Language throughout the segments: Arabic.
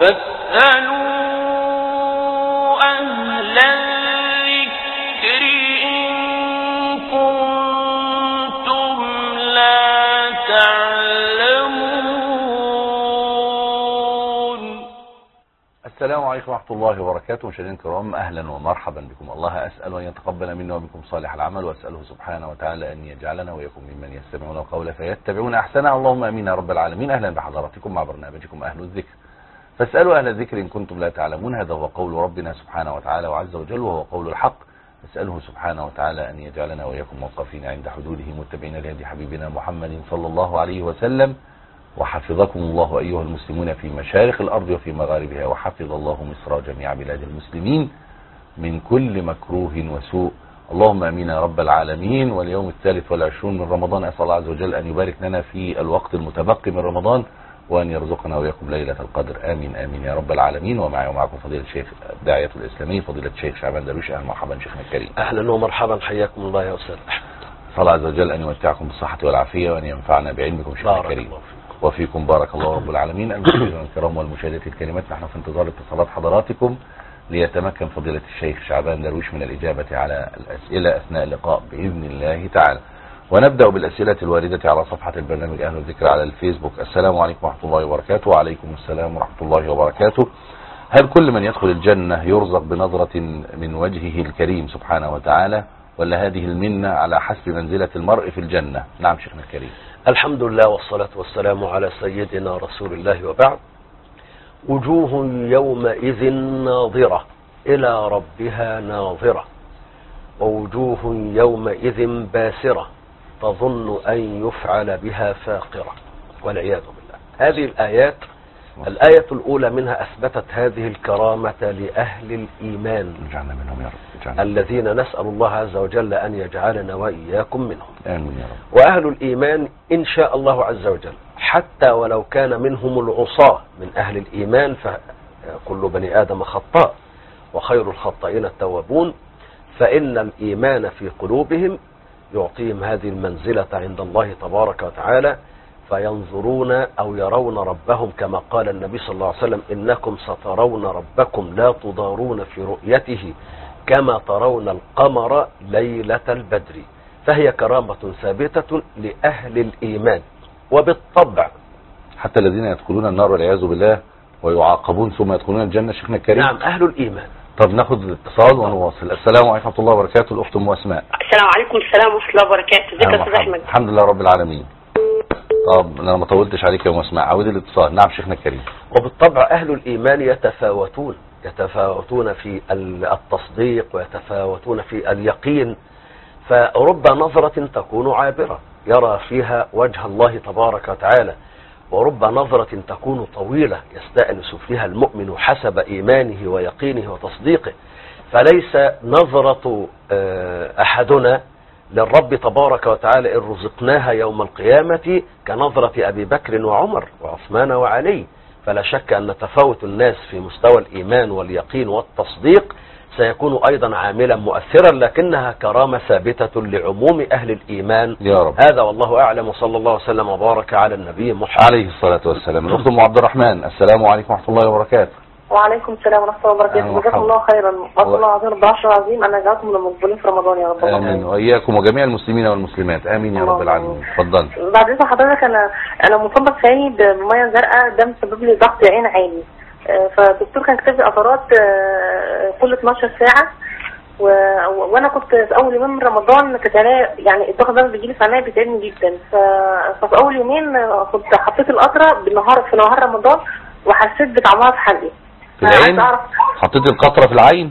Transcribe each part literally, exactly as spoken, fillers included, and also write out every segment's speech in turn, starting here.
فاسألوا أهل الذكر إن كنتم لا تعلمون. السلام عليكم ورحمة الله وبركاته. مشاهدينا الكرام، أهلا ومرحبا بكم. الله أسأل أن يتقبل منا ومنكم صالح العمل، وأسأله سبحانه وتعالى أن يجعلنا وإياكم ممن يستمعون القول فيتبعون أحسنه. اللهم آمين يا رب العالمين. أهلا بحضراتكم مع برنامجكم أهل الذكر. فاسألوا أهل الذكر إن كنتم لا تعلمون. هذا هو قول ربنا سبحانه وتعالى وعز وجل، وهو قول الحق. نسأله سبحانه وتعالى أن يجعلنا وإياكم موقفين عند حدوده متبعين لهدي حبيبنا محمد صلى الله عليه وسلم. وحفظكم الله أيها المسلمون في مشارق الأرض وفي مغاربها، وحفظ الله مصر جميع بلاد المسلمين من كل مكروه وسوء. اللهم امين يا رب العالمين. واليوم الثالث والعشرون من رمضان، أسأل الله عز وجل أن يبارك لنا في الوقت المتبقي من رمضان، وأن يرزقنا وإياكم ليلة القدر. آمين آمين يا رب العالمين. ومعي ومعكم فضيلة الشيخ الداعية الإسلامي فضيلة الشيخ شعبان درويش. أهلا مرحبا شيخنا الكريم. أهلا ومرحبا، حياكم الله يا أستاذ. صلى الله عز وجل أن يمتعكم بالصحة والعافية، وأن ينفعنا بعلمكم شيخنا الكريم وفيكم. بارك الله رب العالمين. المشاهدين الكرام والمشاهدات الكريمات، نحن في انتظار اتصالات حضراتكم ليتمكن فضيلة الشيخ شعبان درويش من الإجابة على الأسئلة أثناء اللقاء بإذن الله تعالى. ونبدأ بالأسئلة الواردة على صفحة البرنامج أهل الذكر على الفيسبوك. السلام عليكم ورحمة الله وبركاته. وعليكم السلام ورحمة الله وبركاته. هل كل من يدخل الجنة يرزق بنظرة من وجهه الكريم سبحانه وتعالى، ولا هذه المنة على حسب منزلة المرء في الجنة؟ نعم شيخنا الكريم. الحمد لله والصلاة والسلام على سيدنا رسول الله، وبعد. وجوه يومئذ ناظرة إلى ربها ناظرة، ووجوه يومئذ باسرة تظن أن يفعل بها فاقرة، والعياذ بالله. هذه الآيات، الآية الأولى منها أثبتت هذه الكرامة لأهل الإيمان، اجعلنا منهم يا رب. اجعلنا. الذين نسأل الله عز وجل أن يجعلنا وإياكم منهم. آمين يا رب. وأهل الإيمان إن شاء الله عز وجل، حتى ولو كان منهم العصاة من أهل الإيمان، فكل بني آدم خطاء وخير الخطائين التوابون، فإن الإيمان في قلوبهم يعطيهم هذه المنزلة عند الله تبارك وتعالى، فينظرون أو يرون ربهم كما قال النبي صلى الله عليه وسلم: إنكم سترون ربكم لا تضارون في رؤيته كما ترون القمر ليلة البدر. فهي كرامة ثابتة لأهل الإيمان. وبالطبع حتى الذين يدخلون النار والعياذ بالله ويعاقبون ثم يدخلون الجنة شيخنا الكريم. نعم، أهل الإيمان. طب ناخد الاتصال ونواصل. السلام عليكم ورحمة الله وبركاته. الأخت أم أسماء. السلام عليكم. السلام ورحمة الله وبركاته. ازيك يا أستاذ أحمد؟ الحمد لله رب العالمين. طب أنا ما طولتش عليك يا أم أسماء، عودي الاتصال. نعم شيخنا الكريم. وبالطبع أهل الإيمان يتفاوتون يتفاوتون في التصديق، ويتفاوتون في اليقين. فرب نظرة تكون عابرة يرى فيها وجه الله تبارك وتعالى، ورب نظرة تكون طويلة يستأنس فيها المؤمن حسب إيمانه ويقينه وتصديقه. فليس نظرة أحدنا للرب تبارك وتعالى إن رزقناها يوم القيامة كنظرة أبي بكر وعمر وعثمان وعلي. فلا شك أن تفاوت الناس في مستوى الإيمان واليقين والتصديق سيكون أيضا عاملا مؤثرا، لكنها كرامة ثابتة لعموم أهل الإيمان يا رب. هذا والله أعلم، وصلى الله وسلم وبارك على النبي محمد عليه الصلاة والسلام. الأخت أم عبد الرحمن. السلام عليكم ورحمة الله وبركاته. وعليكم السلام ورحمة الله وبركاته. جزاكم الله خيرا. أسأل الله العظيم رب العرش العظيم أن يجعلكم من المقبولين في رمضان يا رب. آمين وإياكم وجميع المسلمين والمسلمات. آمين يا رب العالمين. اتفضل. بعد إذن حضرتك، أنا أنا مصاب ثاني بمية زرقاء، ده مسبب لي ضغط عين عالي. فالدكتور كان كتب لي قطرات كل اتناشر ساعة، و... وانا كنت في اول يومين من رمضان كنت يعني الضغط ده بيجي لي في عينيا بيتعبني جدا. ف... ففي اول يومين كنت حطيت القطره بالنهار في نهار رمضان، وحسيت بطعمها في حلقي في العين. أعرف... حطيت القطره في العين.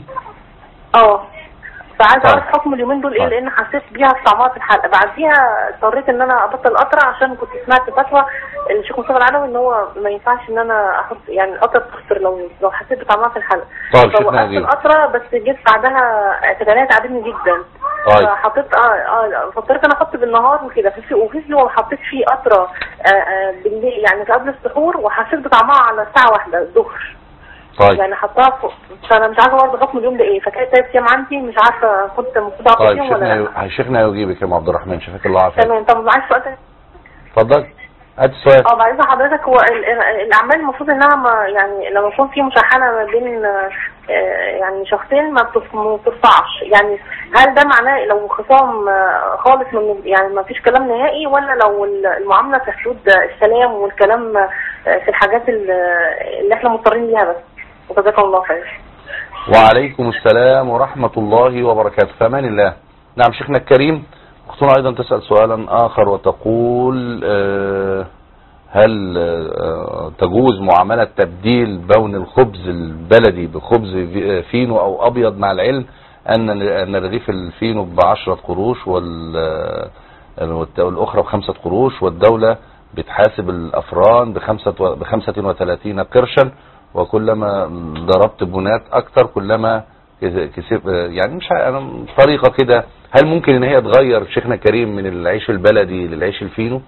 اه فعايز اعرف حكم اليومين دول ايه، لان حسيت بيها طعمها في الحلقه. بعديها اضطريت ان انا ابطل القطره، عشان كنت سمعت فتوى الشيخ مصطفى العلوي ان هو ما ينفعش ان انا احط يعني القطره بتخسر لو لو حسيت بطعمها في الحلقه. طيب فوقفت القطره، بس جيت بعدها تجانيها تعبتني جدا. طيب فحطيت اه اه فاضطريت انا احط بالنهار وكده. في وفي يوم حطيت فيه قطره بالليل يعني قبل السحور، وحسيت بطعمها على الساعه واحدة الظهر. طيب يعني حطها فوق، فانا مش عارفه برضه حكم اليوم ده ايه. فكانت ثلاث ايام عندي، مش عارفه كنت المفروض اعطي طيب فيهم ولا لا. طيب شيخنا يجيبك يا ام عبد الرحمن، شفاك الله عافيك. تمام. طب معاك سؤال تاني؟ اتفضل. هات السؤال. اه بعد حضرتك، هو ال- ال- الاعمال المفروض انها ما يعني لما يكون في مشاحنه ما بين آه، يعني شخصين ما بتف- ما بترفعش، يعني هل ده معناه لو خصام آه، خالص من يعني ما فيش كلام نهائي، ولا لو ال- المعامله في حدود السلام والكلام آه، في الحاجات ال- اللي احنا مضطرين ليها بس؟ وجزاكم الله خير. وعليكم السلام ورحمة الله وبركاته. في امان الله. نعم شيخنا الكريم. اختنا ايضا تسأل سؤالا اخر وتقول آه، هل آه، تجوز معاملة تبديل بون الخبز البلدي بخبز في- فينو او ابيض، مع العلم ان ان رغيف الفينو بعشرة قروش وال والت- والاخرى بخمسة قروش، والدولة بتحاسب الافران بخمسة و- بخمسة وثلاثين قرشا، وكلما ضربت بنات اكتر كلما كسب، يعني مش ع- أنا طريقة كده. هل ممكن ان هي تغير شيخنا الكريم من العيش البلدي للعيش الفينو؟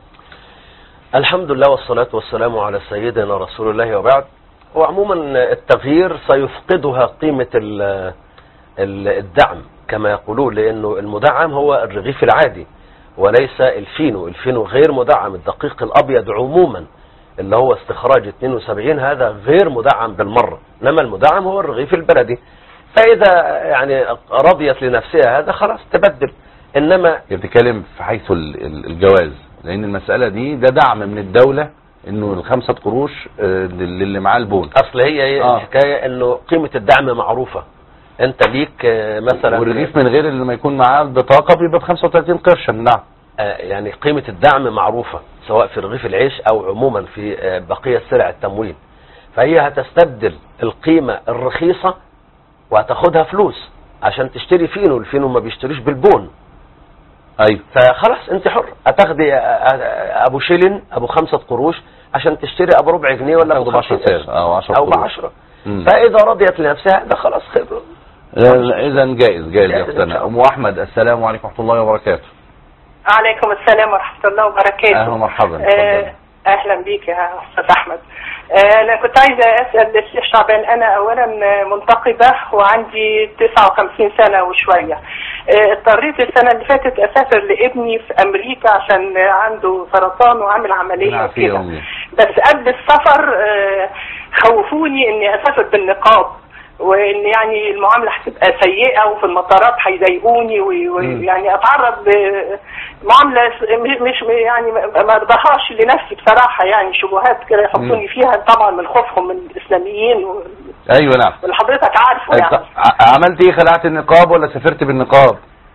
الحمد لله والصلاة والسلام على سيدنا رسول الله وبعد. وعموما التغيير سيفقدها قيمة ال- ال- الدعم كما يقولون، لأنه المدعم هو الرغيف العادي وليس الفينو. الفينو غير مدعم. الدقيق الأبيض عموما اللي هو استخراج اثنين وسبعين هذا غير مدعم بالمرة، إنما المدعم هو الرغيف البلدي. فإذا يعني رضيت لنفسها هذا خلاص تبدل. إنما بتتكلم في حيث ال- ال- الجواز، لان المسألة دي ده دعم من الدولة انه الخمسة قروش آه، للي معاه البون. أصل هي إيه آه. الحكاية، إنه قيمة الدعم معروفة. أنت ليك آه، مثلا والرغيف من غير اللي ما يكون معاه البطاقة بيبقى ب خمسة وثلاثين قرشا. نعم. آه، يعني قيمة الدعم معروفة سواء في رغيف العيش أو عموما في آه، بقية سلع التموين. فهي هتستبدل القيمة الرخيصة وهتاخدها فلوس عشان تشتري فينو. الفينو ما بيشتريش بالبون. ايوه. فخلاص انت حر، هتاخدي آه، آه، ابو شيلين ابو خمسة قروش عشان تشتري ابو ربع جنيه ولا ابو تاخده خمسين بعشرة قرش سعر او عشرة او قروش. بعشرة. مم. فاذا رضيت لنفسها ده خلاص خير. اذا جائز جائز يا جائز إن اختنا. شاء ام احمد السلام عليكم ورحمة الله وبركاته. عليكم السلام ورحمة الله وبركاته. اهلا ومرحبا. آه، اتفضل. اهلا بيك يا استاذ احمد. آه، انا كنت عايزه اسال الشيخ شعبان. انا اولا منتقبه وعندي تسعة وخمسين سنه وشويه. آه، اضطريت السنه اللي فاتت اسافر لابني في امريكا عشان عنده سرطان وعامل عمليه نعم يا وكده. امي. بس قبل السفر آه، خوفوني اني اسافر بالنقاب، وان يعني المعامله هتبقى سيئه وفي المطارات هيضايقوني ويعني اتعرض لمعامله مش يعني ما ارضاهاش لنفسي بصراحه، يعني شبهات كده يحطوني فيها طبعا من خوفهم من الاسلاميين و... ايوه نعم. واللي حضرتك عارفه يعني. ع- عملت ايه؟ خلعت النقاب ولا سافرت بالنقاب؟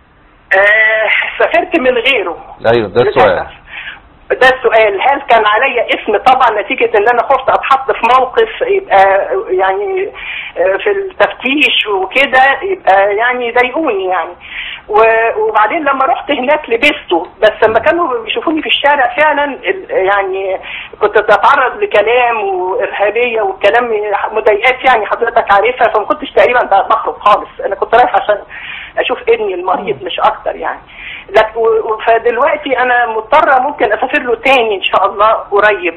آه سافرت من غيره. ايوه ده السؤال. ده السؤال، هل كان عليا اسم؟ طبعا نتيجة ان انا خفت اتحط في موقف يبقى يعني في التفتيش وكده يبقى يعني يضايقوني يعني. وبعدين لما رحت هناك لبسته، بس لما كانوا بيشوفوني في الشارع فعلا يعني كنت اتعرض لكلام وارهابية والكلام مضايقات يعني حضرتك عارفها، فما كنتش تقريبا بخرج خالص. انا كنت رايح عشان اشوف ابني المريض مش اكتر يعني. فدلوقتي انا مضطرة ممكن اسافر له تاني ان شاء الله قريب،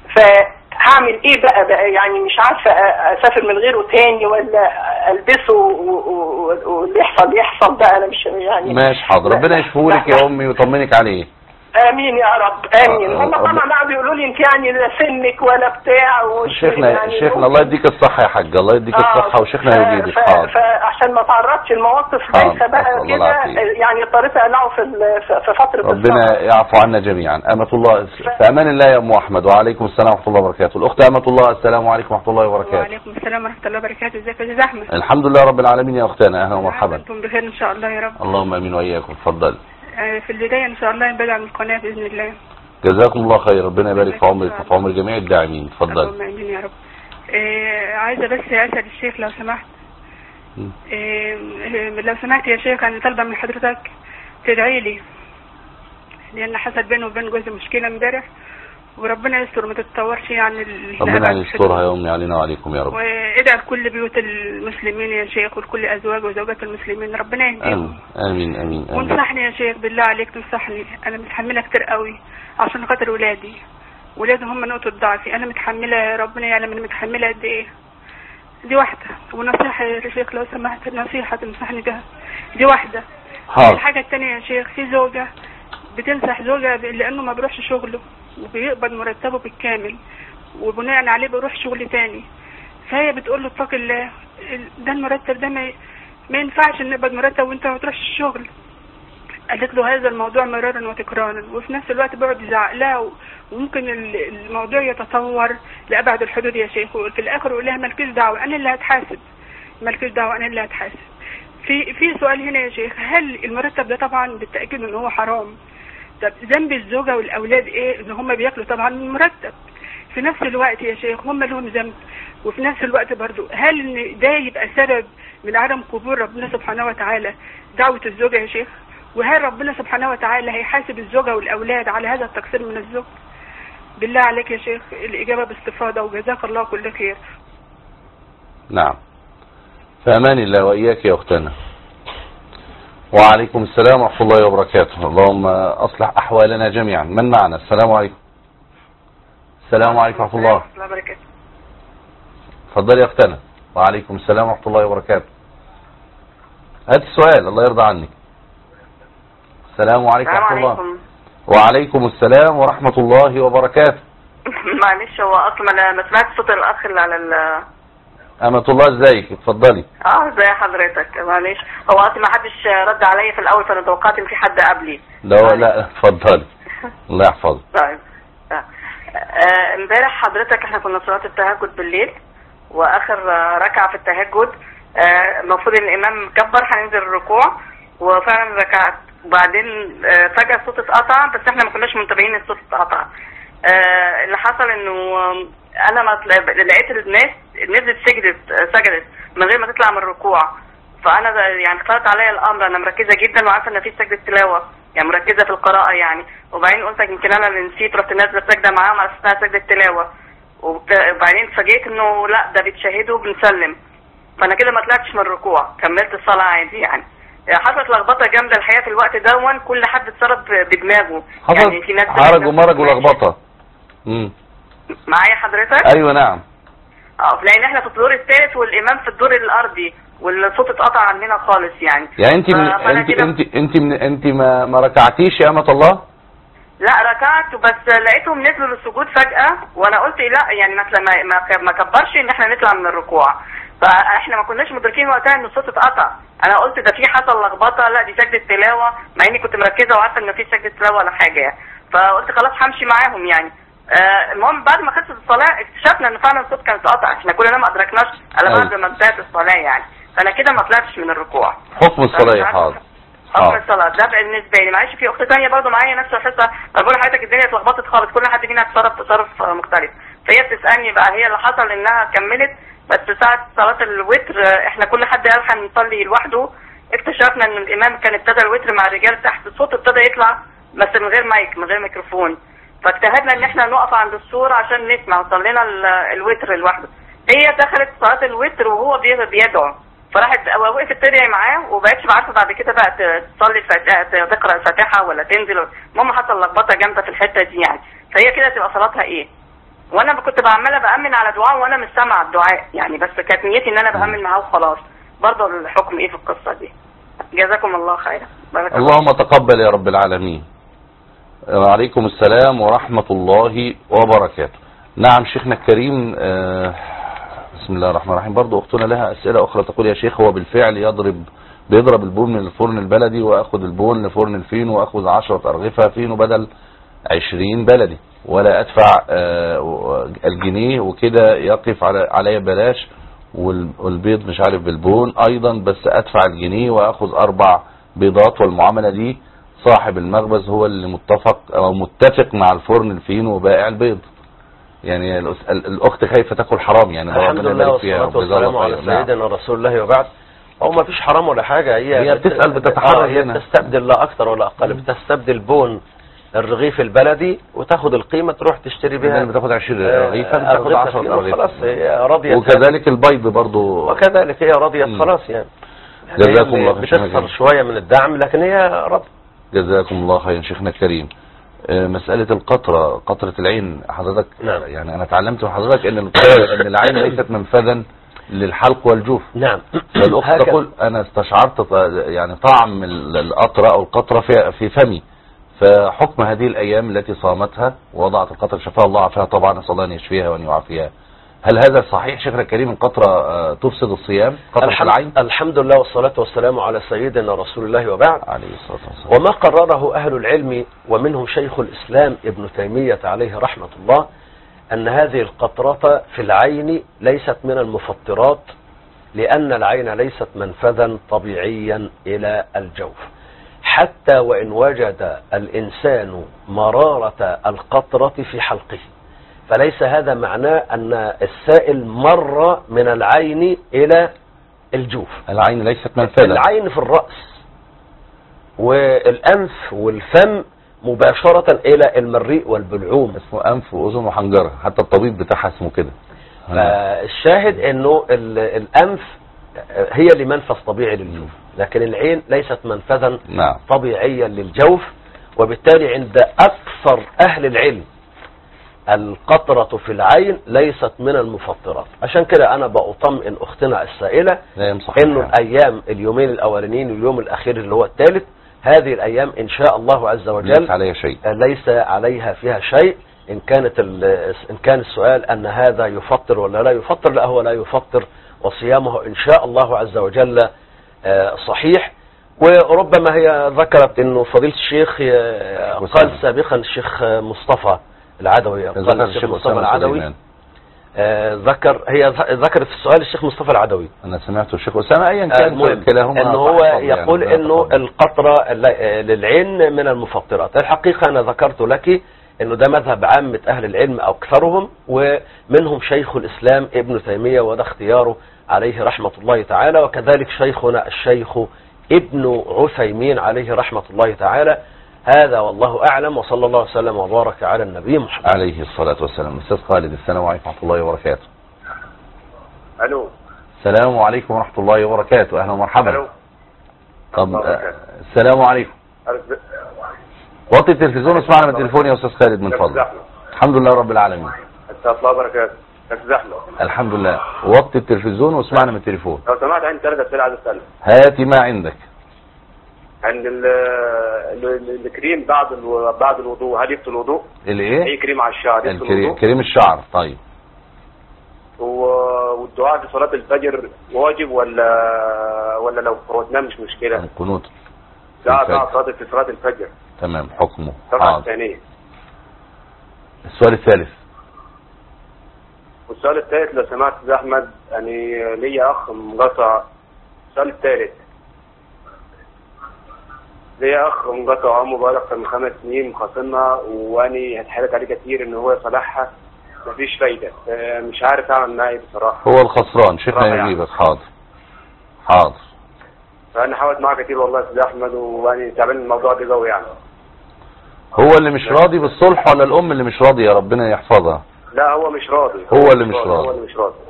فهعمل ايه بقى بقى يعني مش عارفة اسافر من غيره تاني ولا البسه واللي يحصل يحصل بقى. انا مش يعني ماشي حاضر. ربنا يشفولك يا امي ويطمنك عليه. امين يا رب امين. هم طبعا قعدوا يقولوا لي انت يعني لا سنك ولا بتاع شيخنا يعني شيخنا الله يديك الصحه يا حاج، الله يديك آه الصحه وشيخنا يجيبك. حاضر. فعشان ما تعرضش المواقف بايخه بقى كده يعني اضطريت اقلعه في في فتره ربنا الصحة. يعفو عنا جميعا. امة الله ف... في امان الله يا ام احمد. وعليكم السلام ورحمه الله وبركاته. الاخت امة الله السلام عليكم ورحمه الله وبركاته. وعليكم السلام ورحمه الله وبركاته. ازيك يا استاذ احمد؟ الحمد لله رب العالمين يا اختنا. اهلا ومرحبا. انتم بخير ان شاء الله يا رب. اللهم امين واياكم. اتفضل. في البداية إن شاء الله بدعم القناة بإذن الله. جزاكم الله خير. ربنا يبارك في عمرك وفي عمر جميع الداعمين. اتفضل. اللهم آمين يا رب. إيه عايزة بس أسأل الشيخ لو سمحت. إيه لو سمحت يا شيخ أنا طالبة من حضرتك تدعي لي، لأن حصل بيني وبين جوزي مشكلة امبارح وربنا يستر ما تتطورش يعني. ربنا يسترها يا امي علينا وعليكم يا رب. وادعي لكل بيوت المسلمين يا شيخ ولكل ازواج وزوجات المسلمين ربنا يهديهم. امين امين امين. وانصحني يا شيخ بالله عليك تنصحني، انا متحمله كتير قوي عشان خاطر ولادي. ولادي هم نقطه ضعفي، انا متحمله ربنا يعلم انا متحمله قد ايه. دي واحده. ونصيحه يا شيخ لو سمحت نصيحه تنصحني بها. دي واحده. حاضر. الحاجه الثانيه يا شيخ في زوجه بتنصح زوجها لانه ما بيروحش شغله وبيقبض مرتبه بالكامل، وبناء عليه بيروح شغل تاني. فهي بتقول له اتق الله، ده المرتب ده ما ما ينفعش نقبض مرتب وانت ما تروحش الشغل. قالت له هذا الموضوع مرارا وتكرارا، وفي نفس الوقت بيقعد يزعق لها، وممكن الموضوع يتطور لأبعد الحدود يا شيخ. وفي الاخر يقول لها مالكيش دعوه، انا اللي هتحاسب، مالكيش دعوه، انا اللي هتحاسب. في في سؤال هنا يا شيخ، هل المرتب ده طبعا بالتاكيد ان هو حرام؟ طب ذنب الزوجه والاولاد ايه؟ ان هم بياكلوا طبعا من المرتب. في نفس الوقت يا شيخ هم لهم ذنب، وفي نفس الوقت برضو هل ان ده يبقى سبب من عدم قبول ربنا سبحانه وتعالى دعوه الزوجه يا شيخ؟ وهل ربنا سبحانه وتعالى هيحاسب الزوجه والاولاد على هذا التقصير من الزوج؟ بالله عليك يا شيخ الاجابه باستفاضه، وجزاك الله كل خير. نعم، في امان الله واياك يا اختنا. وعليكم السلام ورحمه الله وبركاته. اللهم اصلح احوالنا جميعا. من معنا؟ السلام عليكم. السلام عليكم ورحمه الله وبركاته. اتفضلي يا اختنا. وعليكم السلام ورحمه الله وبركاته. هات السؤال الله يرضى عنك. السلام عليكم ورحمه الله. وعليكم السلام ورحمه الله وبركاته. معلش هو اصلا انا ما سمعتش صوت الاخ اللي على ال أمة الله ازيك؟ اتفضلي. اه ازي حضرتك؟ معلش هو اصلا ما حدش رد عليا في الاول، فانا توقعت ان في حد قبلي. لا لا اتفضلي. الله يحفظك. طيب امبارح آه حضرتك احنا كنا صلاه التهجد بالليل، واخر آه ركعه في التهجد المفروض آه ان الامام كبر هننزل الركوع، وفعلا ركعت، وبعدين آه فجاه الصوت اتقطع، بس احنا ما كناش منتبهين ان الصوت اتقطع. آه اللي حصل انه انا ما لقيت الناس نزلت سجدت سجدت من غير ما تطلع من الركوع، فانا يعني اختلط عليا الامر، انا مركزه جدا وعارفه ان في سجده تلاوه، يعني مركزه في القراءه يعني، وبعدين قلت يمكن انا اللي نسيت، رحت نازله سجده معاهم على اساس سجده تلاوه، وبعدين اتفاجئت انه لا ده بيتشهدوا وبنسلم، فانا كده ما طلعتش من الركوع، كملت الصلاه عادي يعني. حصلت لخبطه جامده الحقيقه في الوقت ده، كل حد اتصرف بدماغه، يعني في ناس حرج ومرج ولخبطه. امم معايا حضرتك؟ ايوه نعم. اه لان احنا في الدور الثالث والامام في الدور الارضي، والصوت اتقطع عننا خالص يعني. يعني انت من انت انت انت من انت ما ما ركعتيش يا أمة الله؟ لا ركعت، بس لقيتهم نزلوا للسجود فجأة، وانا قلت لا يعني ما ما كبرش ان احنا نطلع من الركوع، فاحنا ما كناش مدركين وقتها ان الصوت اتقطع. انا قلت ده في حصل لخبطه، لا دي سجده تلاوه، مع اني كنت مركزه وعارفه ان في سجده تلاوه ولا حاجه يعني. فقلت خلاص همشي معاهم يعني. آه المهم بعد ما خلصت الصلاه اكتشفنا ان فعلا الصوت كان اتقطع، احنا كلنا ما ادركناش على بعد ما انتهت الصلاه يعني، فانا كده ما طلعتش من الركوع. حكم الصلاه يا حاضر. حكم الصلاه ده بالنسبه لي. معلش في اخت ثانيه برضه معايا نفس الحصه، انا بقول لحضرتك الدنيا اتلخبطت خالص، كل حد فينا اتصرف تصرف مختلف، فهي بتسالني بقى هي اللي حصل انها كملت، بس ساعه صلاه الوتر احنا كل حد قال هنصلي لوحده، اكتشفنا ان الامام كان ابتدى الوتر مع الرجال تحت، الصوت ابتدى يطلع بس من غير مايك، من غير ميكروفون، فاجتهدنا ان احنا نقف عند السور عشان نسمع، وصلينا الوتر لوحده. هي دخلت صلاه الوتر وهو بيدعو، فراحت وقفت تدعي معاه، وبقتش عارفه بعد كده بقى تصلي تقرا الفاتحه ولا تنزل، المهم حصل لخبطه جامده في الحته دي يعني، فهي كده تبقى صلاتها ايه؟ وانا كنت بعمله بامن على دعاء وانا مش سامعه الدعاء يعني، بس كانت نيتي ان انا بامن معاه وخلاص. برضه الحكم ايه في القصه دي؟ جزاكم الله خيرا. اللهم تقبل يا رب العالمين. وعليكم السلام ورحمه الله وبركاته. نعم شيخنا الكريم. آه بسم الله الرحمن الرحيم. برضو اختنا لها اسئله اخرى، تقول يا شيخ هو بالفعل يضرب بيضرب البون من الفرن البلدي، واخذ البون لفرن الفين، واخذ عشرة ارغفه فين بدل عشرين بلدي، ولا ادفع آه الجنيه، وكده يقف على عليا بلاش، والبيض مش عارف بالبون ايضا، بس ادفع الجنيه واخذ اربع بيضات، والمعامله دي صاحب المخبز هو اللي متفق او متفق مع الفرن الفين وبائع البيض. يعني الاخت خايفه تاكل حرام يعني. الحمد لله والصلاه والسلام على سيدنا رسول الله وبعد. هو ما فيش حرام ولا حاجه، هي, هي بتسال بتتحرك هنا، بتستبدل لا اكثر ولا اقل، بتستبدل بون الرغيف البلدي وتاخد القيمه تروح تشتري بيها، بتاخد عشرين رغيفا تاخد عشرة رغيف خلاص هي راضيه، وكذلك البيض برضو وكذلك هي راضيه خلاص يعني. جزاكم الله خير. بتخسر شويه من الدعم لكن هي راضيه. جزاكم الله خير شيخنا الكريم. مسألة القطرة، قطرة العين حضرتك، نعم. يعني أنا تعلمت من حضرتك إن إن العين ليست منفذا للحلق والجوف. نعم. فالأخت تقول أنا استشعرت يعني طعم القطرة أو القطرة في في فمي، فحكم هذه الأيام التي صامتها ووضعت القطرة شفاها الله عافاها طبعا، نسأل الله أن يشفيها وأن يعافيها، هل هذا صحيح شيخنا الكريم القطرة تفسد الصيام قطرة الحمد, العين؟ الحمد لله والصلاة والسلام على سيدنا رسول الله وبعد. عليه الصلاة والسلام. وما قرره أهل العلم ومنهم شيخ الإسلام ابن تيمية عليه رحمة الله أن هذه القطرة في العين ليست من المفطرات، لأن العين ليست منفذا طبيعيا إلى الجوف، حتى وإن وجد الإنسان مرارة القطرة في حلقه، فليس هذا معناه أن السائل مر من العين إلى الجوف. العين ليست منفذا. العين في الرأس والأنف والفم مباشرة إلى المريء والبلعوم، اسمه أنف وأذن وحنجرة، حتى الطبيب بتاعها اسمه كده. فالشاهد أنه الأنف هي اللي منفذ طبيعي للجوف، لكن العين ليست منفذا نعم. طبيعيا للجوف، وبالتالي عند أكثر أهل العلم القطرة في العين ليست من المفطرات. عشان كده أنا بأطمئن أختنا السائلة إنه الأيام اليومين الأولانيين واليوم الأخير اللي هو الثالث، هذه الأيام إن شاء الله عز وجل ليس عليها شيء، ليس عليها فيها شيء. إن كانت إن كان السؤال أن هذا يفطر ولا لا يفطر، لا هو لا يفطر، وصيامه إن شاء الله عز وجل صحيح. وربما هي ذكرت إنه فضيلة الشيخ قال سابقا الشيخ مصطفى العدوي، قال الشيخ مصطفى العدوي آه ذكر هي ذكرت في السؤال الشيخ مصطفى العدوي. انا سمعته الشيخ اسامه ايا كان آه كلاهما انه هو يقول يعني انه القطره للعين من المفطرات. الحقيقه انا ذكرت لك انه ده مذهب عامه اهل العلم او اكثرهم، ومنهم شيخ الاسلام ابن تيميه وده اختياره عليه رحمه الله تعالى، وكذلك شيخنا الشيخ ابن عثيمين عليه رحمه الله تعالى. هذا والله أعلم، وصلى الله وسلم وبارك على النبي محمد عليه الصلاة والسلام. أستاذ خالد، السلام عليكم ورحمة الله وبركاته. ألو. السلام عليكم ورحمة الله وبركاته، أهلا ومرحبا. ألو. طب آه السلام عليكم. وطي التلفزيون واسمعنا من التليفون يا أستاذ خالد من فضلك. الحمد لله رب العالمين. السلام الله وبركاته. زحمة. الحمم لله. وطي التلفزيون واسمعنا من التليفون. لو سمعت عندي ثلاث أسئلة عايز أسألها. هاتي ما عندك. عند الكريم بعد بعد الوضوء، هل يفطر الوضوء؟ الايه؟ اي كريم على الشعر يفطر الوضوء؟ كريم الشعر. طيب. والدعاء في صلاة الفجر واجب ولا ولا لو فوتناه مش مشكلة؟ القنوت. لا دعاء صادق في صلاة الفجر. تمام، حكمه. الركعة الثانية. السؤال الثالث. والسؤال الثالث لو سمعت يا احمد، يعني ليا اخ منقطع. السؤال الثالث، ليا اخ منقطع عمره بقى اكتر من خمس سنين مخاصمنا، واني اتحايلت عليه كتير ان هو يصلحها، مفيش فايده، مش عارف اعمل معاه ايه بصراحه. هو الخسران، شيخنا يجيبك. يعني. حاضر حاضر. فانا حاولت معاه كتير والله يا استاذ احمد، واني تعبان من الموضوع ده قوي يعني. هو اللي مش راضي بالصلح ولا الام اللي مش راضيه؟ ربنا يحفظها. لا هو مش راضي. هو, هو اللي مش راضي. هو اللي مش راضي.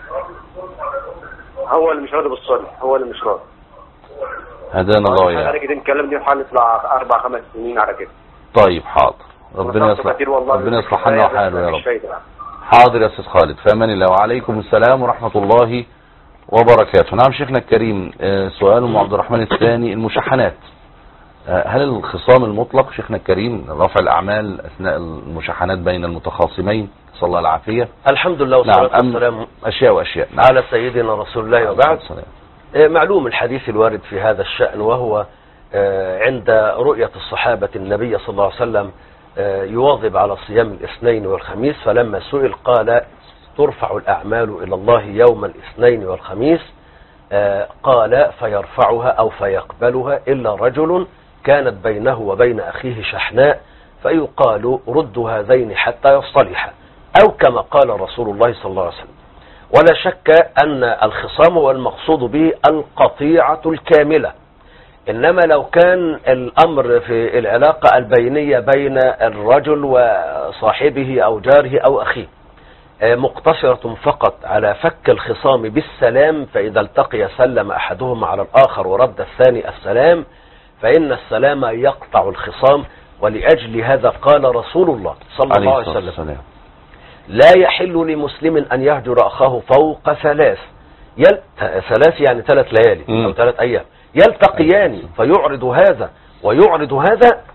هو اللي مش راضي بالصلح، هو اللي مش راضي. هدانا الله يعني. على كده نتكلم دي حال يطلع اربع خمس سنين على كده. طيب حاضر. ربنا يصلح ربنا يصلح حالنا وحاله يا رب. حاضر يا استاذ خالد، في امان الله. وعليكم السلام ورحمه الله وبركاته. نعم شيخنا الكريم، سؤال ام عبد الرحمن الثاني، المشاحنات، هل الخصام المطلق شيخنا الكريم رفع الاعمال اثناء المشاحنات بين المتخاصمين؟ صلى الله العافيه. الحمد لله والصلاه والسلام. اشياء واشياء. نعم. على سيدنا رسول الله وبعد. معلوم الحديث الوارد في هذا الشأن، وهو عند رؤية الصحابة النبي صلى الله عليه وسلم يواظب على صيام الاثنين والخميس، فلما سئل قال ترفع الأعمال إلى الله يوم الاثنين والخميس، قال فيرفعها أو فيقبلها إلا رجل كانت بينه وبين أخيه شحناء، فيقال رد هذين حتى يصطلحا، أو كما قال رسول الله صلى الله عليه وسلم. ولا شك أن الخصام هو المقصود به القطيعة الكاملة، إنما لو كان الأمر في العلاقة البينية بين الرجل وصاحبه أو جاره أو أخيه مقتصرة فقط على فك الخصام بالسلام، فإذا التقي سلم أحدهما على الآخر ورد الثاني السلام، فإن السلام يقطع الخصام. ولأجل هذا قال رسول الله صلى الله عليه وسلم لا يحل لمسلم أن يهجر أخاه فوق ثلاث، يل... ثلاث يعني ثلاث ليالي أو ثلاث أيام، يلتقيان فيعرض هذا ويعرض هذا،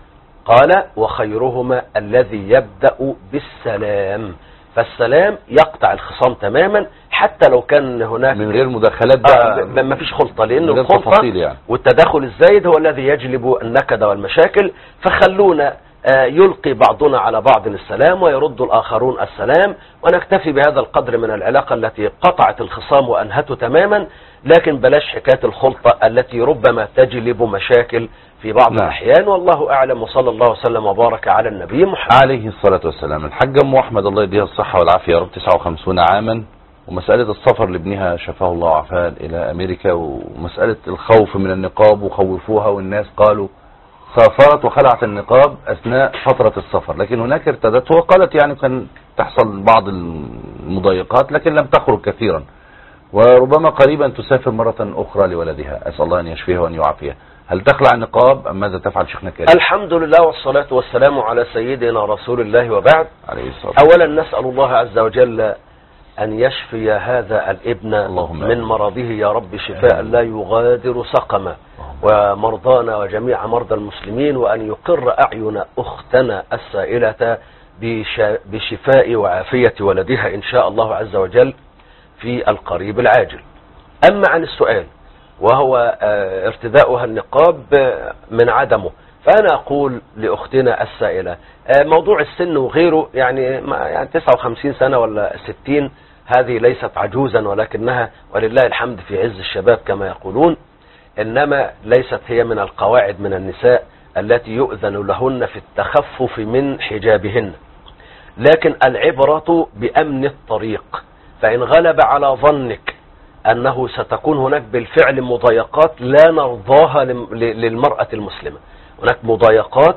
قال وخيرهما الذي يبدأ بالسلام. فالسلام يقطع الخصام تماما حتى لو كان هناك من غير مداخلات بقى، آه ما فيش خلطة، لأن من غير الخلطة تفاصيل يعني. والتداخل الزايد هو الذي يجلب النكد والمشاكل. فخلونا آه يلقي بعضنا على بعض السلام ويرد الآخرون السلام، ونكتفي بهذا القدر من العلاقة التي قطعت الخصام وأنهته تماما. لكن بلاش حكاية الخلطة التي ربما تجلب مشاكل في بعض نعم. الأحيان. والله أعلم، وصلى الله وسلم وبارك على النبي محمد عليه الصلاة والسلام. الحاجة أم أحمد الله يديها الصحة والعافية يا رب، تسعة وخمسين عاما، ومسألة السفر لابنها شفاه الله وعافاه إلى أمريكا، ومسألة الخوف من النقاب وخوفوها، والناس قالوا سافرت وخلعت النقاب أثناء فترة السفر، لكن هناك ارتدته وقالت يعني كان تحصل بعض المضايقات لكن لم تخرج كثيرا، وربما قريبا تسافر مرة أخرى لولدها. أسأل الله أن يشفيها وأن يعافيها. هل تخلع النقاب أم ماذا تفعل شيخنا الكريم؟ الحمد لله والصلاة والسلام على سيدنا رسول الله، وبعد. عليه الصلاة أولا نسأل الله عز وجل أن يشفي هذا الابن اللهم من مرضه يا رب شفاء لا يغادر سقما، ومرضانا وجميع مرضى المسلمين، وأن يقر أعين أختنا السائلة بشفاء وعافية ولدها إن شاء الله عز وجل في القريب العاجل. أما عن السؤال وهو ارتداؤها النقاب من عدمه، فأنا أقول لأختنا السائلة موضوع السن وغيره، يعني يعني تسعة وخمسين سنة ولا ستين، هذه ليست عجوزا، ولكنها ولله الحمد في عز الشباب كما يقولون، إنما ليست هي من القواعد من النساء التي يؤذن لهن في التخفف من حجابهن، لكن العبرة بأمن الطريق. فإن غلب على ظنك أنه ستكون هناك بالفعل مضايقات لا نرضاها للمرأة المسلمة، هناك مضايقات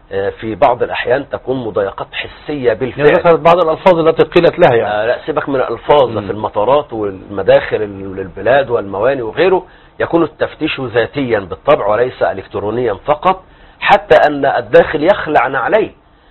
في بعض الأحيان تكون مضايقات حسية بالفعل، ذكرت بعض الألفاظ التي قيلت لها يعني. آه لا سيبك من الألفاظ. م. في المطارات والمداخل للبلاد والمواني وغيره يكون التفتيش ذاتيا بالطبع وليس إلكترونيا فقط، حتى أن الداخل يخلع نعليه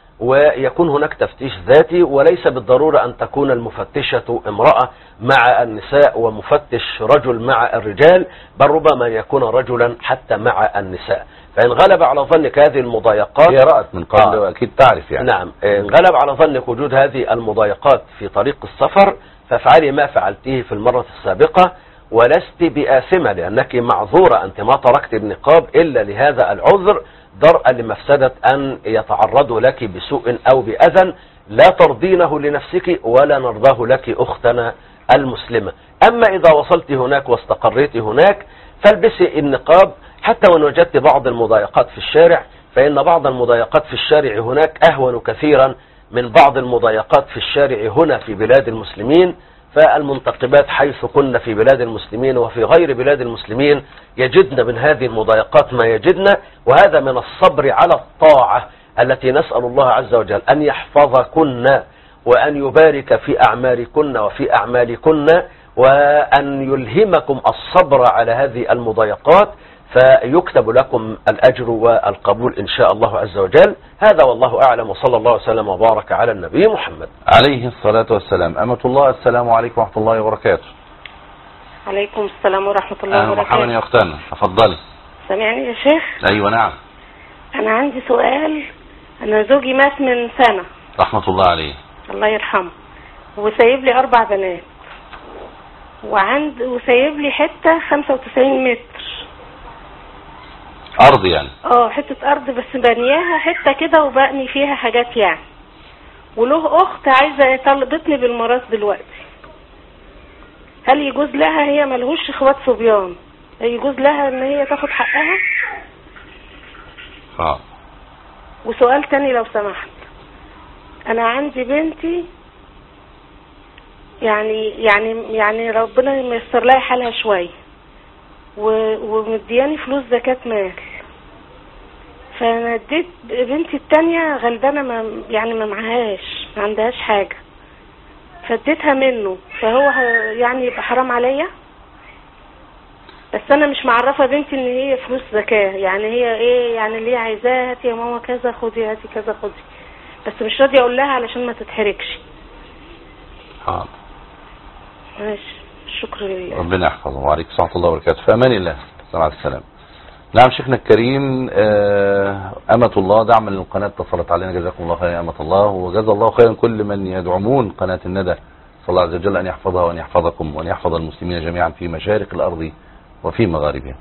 ويكون هناك تفتيش ذاتي، وليس بالضرورة أن تكون المفتشة امرأة مع النساء ومفتش رجل مع الرجال، بل ربما يكون رجلا حتى مع النساء. فإن غلب على ظنك هذه المضايقات، هي رأت من قبل آه أكيد تعرف يعني. نعم، إن غلب على ظنك وجود هذه المضايقات في طريق السفر، فافعلي ما فعلتيه في المرة السابقة، ولست بآثمة لأنك معذورة، أنت ما تركت النقاب إلا لهذا العذر، درءا لمفسدة أن يتعرضوا لك بسوء أو بأذى لا ترضينه لنفسك ولا نرضاه لك أختنا المسلمة. أما إذا وصلت هناك واستقريت هناك فالبسي النقاب، حتى وإن وجدت بعض المضايقات في الشارع، فإن بعض المضايقات في الشارع هناك أهون كثيرا من بعض المضايقات في الشارع هنا في بلاد المسلمين. فالمنتقبات حيث كنا في بلاد المسلمين وفي غير بلاد المسلمين يجدن من هذه المضايقات ما يجدن، وهذا من الصبر على الطاعة التي نسأل الله عز وجل أن يحفظكن وأن يبارك في أعمالكن وفي أعمالكن، وأن يلهمكم الصبر على هذه المضايقات، فيكتب لكم الأجر والقبول إن شاء الله عز وجل. هذا والله أعلم، وصلى الله وسلم وبارك على النبي محمد عليه الصلاة والسلام. أمة الله، السلام عليكم ورحمة الله وبركاته. عليكم السلام ورحمة الله أهلا وبركاته. مرحبا يا أختنا، تفضلي. سامعني يا شيخ؟ أيوة نعم. أنا عندي سؤال. أنا زوجي مات من سنة، رحمة الله عليه، الله يرحمه، وسايب لي أربع بنات، وعند وسايب لي حتة خمسة وتسعين متر أرض يعني. اه حتة أرض بس بنياها حتة كده وبقني فيها حاجات يعني، وله أخت عايزة طلبتني بالميراث دلوقتي. هل يجوز لها، هي ملهوش اخوات صبيان، يجوز لها ان هي تاخد حقها؟ اه وسؤال تاني لو سمحت، انا عندي بنتي يعني يعني يعني ربنا يميسر لها حالها شويه، ومدياني فلوس زكاة مال، فانا اديت بنتي التانية غلبانة ما يعني ما معهاش، ما عندهاش حاجة، فاديتها منه، فهو يعني يبقى حرام عليا؟ بس انا مش معرفة بنتي ان هي فلوس زكاة، يعني هي ايه يعني اللي هي عايزاها، هاتي يا ماما كذا خدي، هاتي كذا خدي، بس مش راضية اقول لها علشان ما تتحركش. حاضر ماشي، شكرا لله. ربنا يحفظه. وعليكم ورحمة الله وبركاته. في امان الله. السلام عليكم. نعم شيخنا الكريم، أمة الله دعما للقناة اتصلت علينا، جزاكم الله خيرا يا أمة الله، وجزا الله خيرا كل من يدعمون قناة الندى. صلى الله عز وجل أن يحفظها وأن يحفظكم وأن يحفظ المسلمين جميعا في مشارق الأرض وفي مغاربها.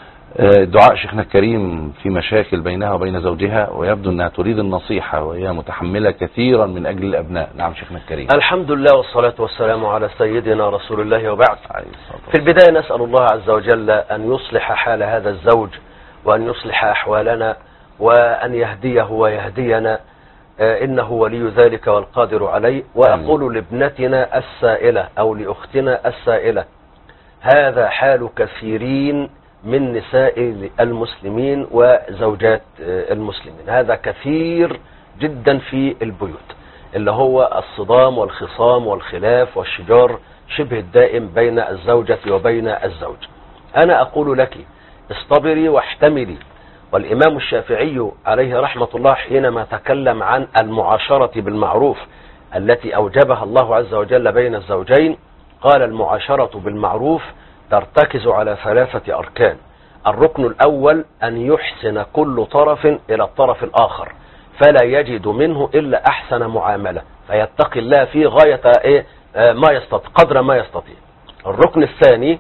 دعاء شيخنا الكريم في مشاكل بينها وبين زوجها، ويبدو أنها تريد النصيحة وهي متحملة كثيرا من أجل الأبناء. نعم شيخنا الكريم. الحمد لله والصلاة والسلام على سيدنا رسول الله وبعد. في البداية نسأل الله عز وجل أن يصلح حال هذا الزوج، وأن يصلح أحوالنا، وأن يهديه ويهدينا، إنه ولي ذلك والقادر عليه. وأقول لابنتنا السائلة أو لأختنا السائلة، هذا حال كثيرين من نساء المسلمين وزوجات المسلمين، هذا كثير جدا في البيوت، اللي هو الصدام والخصام والخلاف والشجار شبه الدائم بين الزوجة وبين الزوج. أنا أقول لك اصطبري واحتملي. والإمام الشافعي عليه رحمة الله حينما تكلم عن المعاشرة بالمعروف التي أوجبها الله عز وجل بين الزوجين، قال المعاشرة بالمعروف ترتكز على ثلاثة أركان. الركن الأول أن يحسن كل طرف إلى الطرف الآخر، فلا يجد منه إلا أحسن معاملة، فيتقي الله في غاية إيه ما يستطيع قدر ما يستطيع. الركن الثاني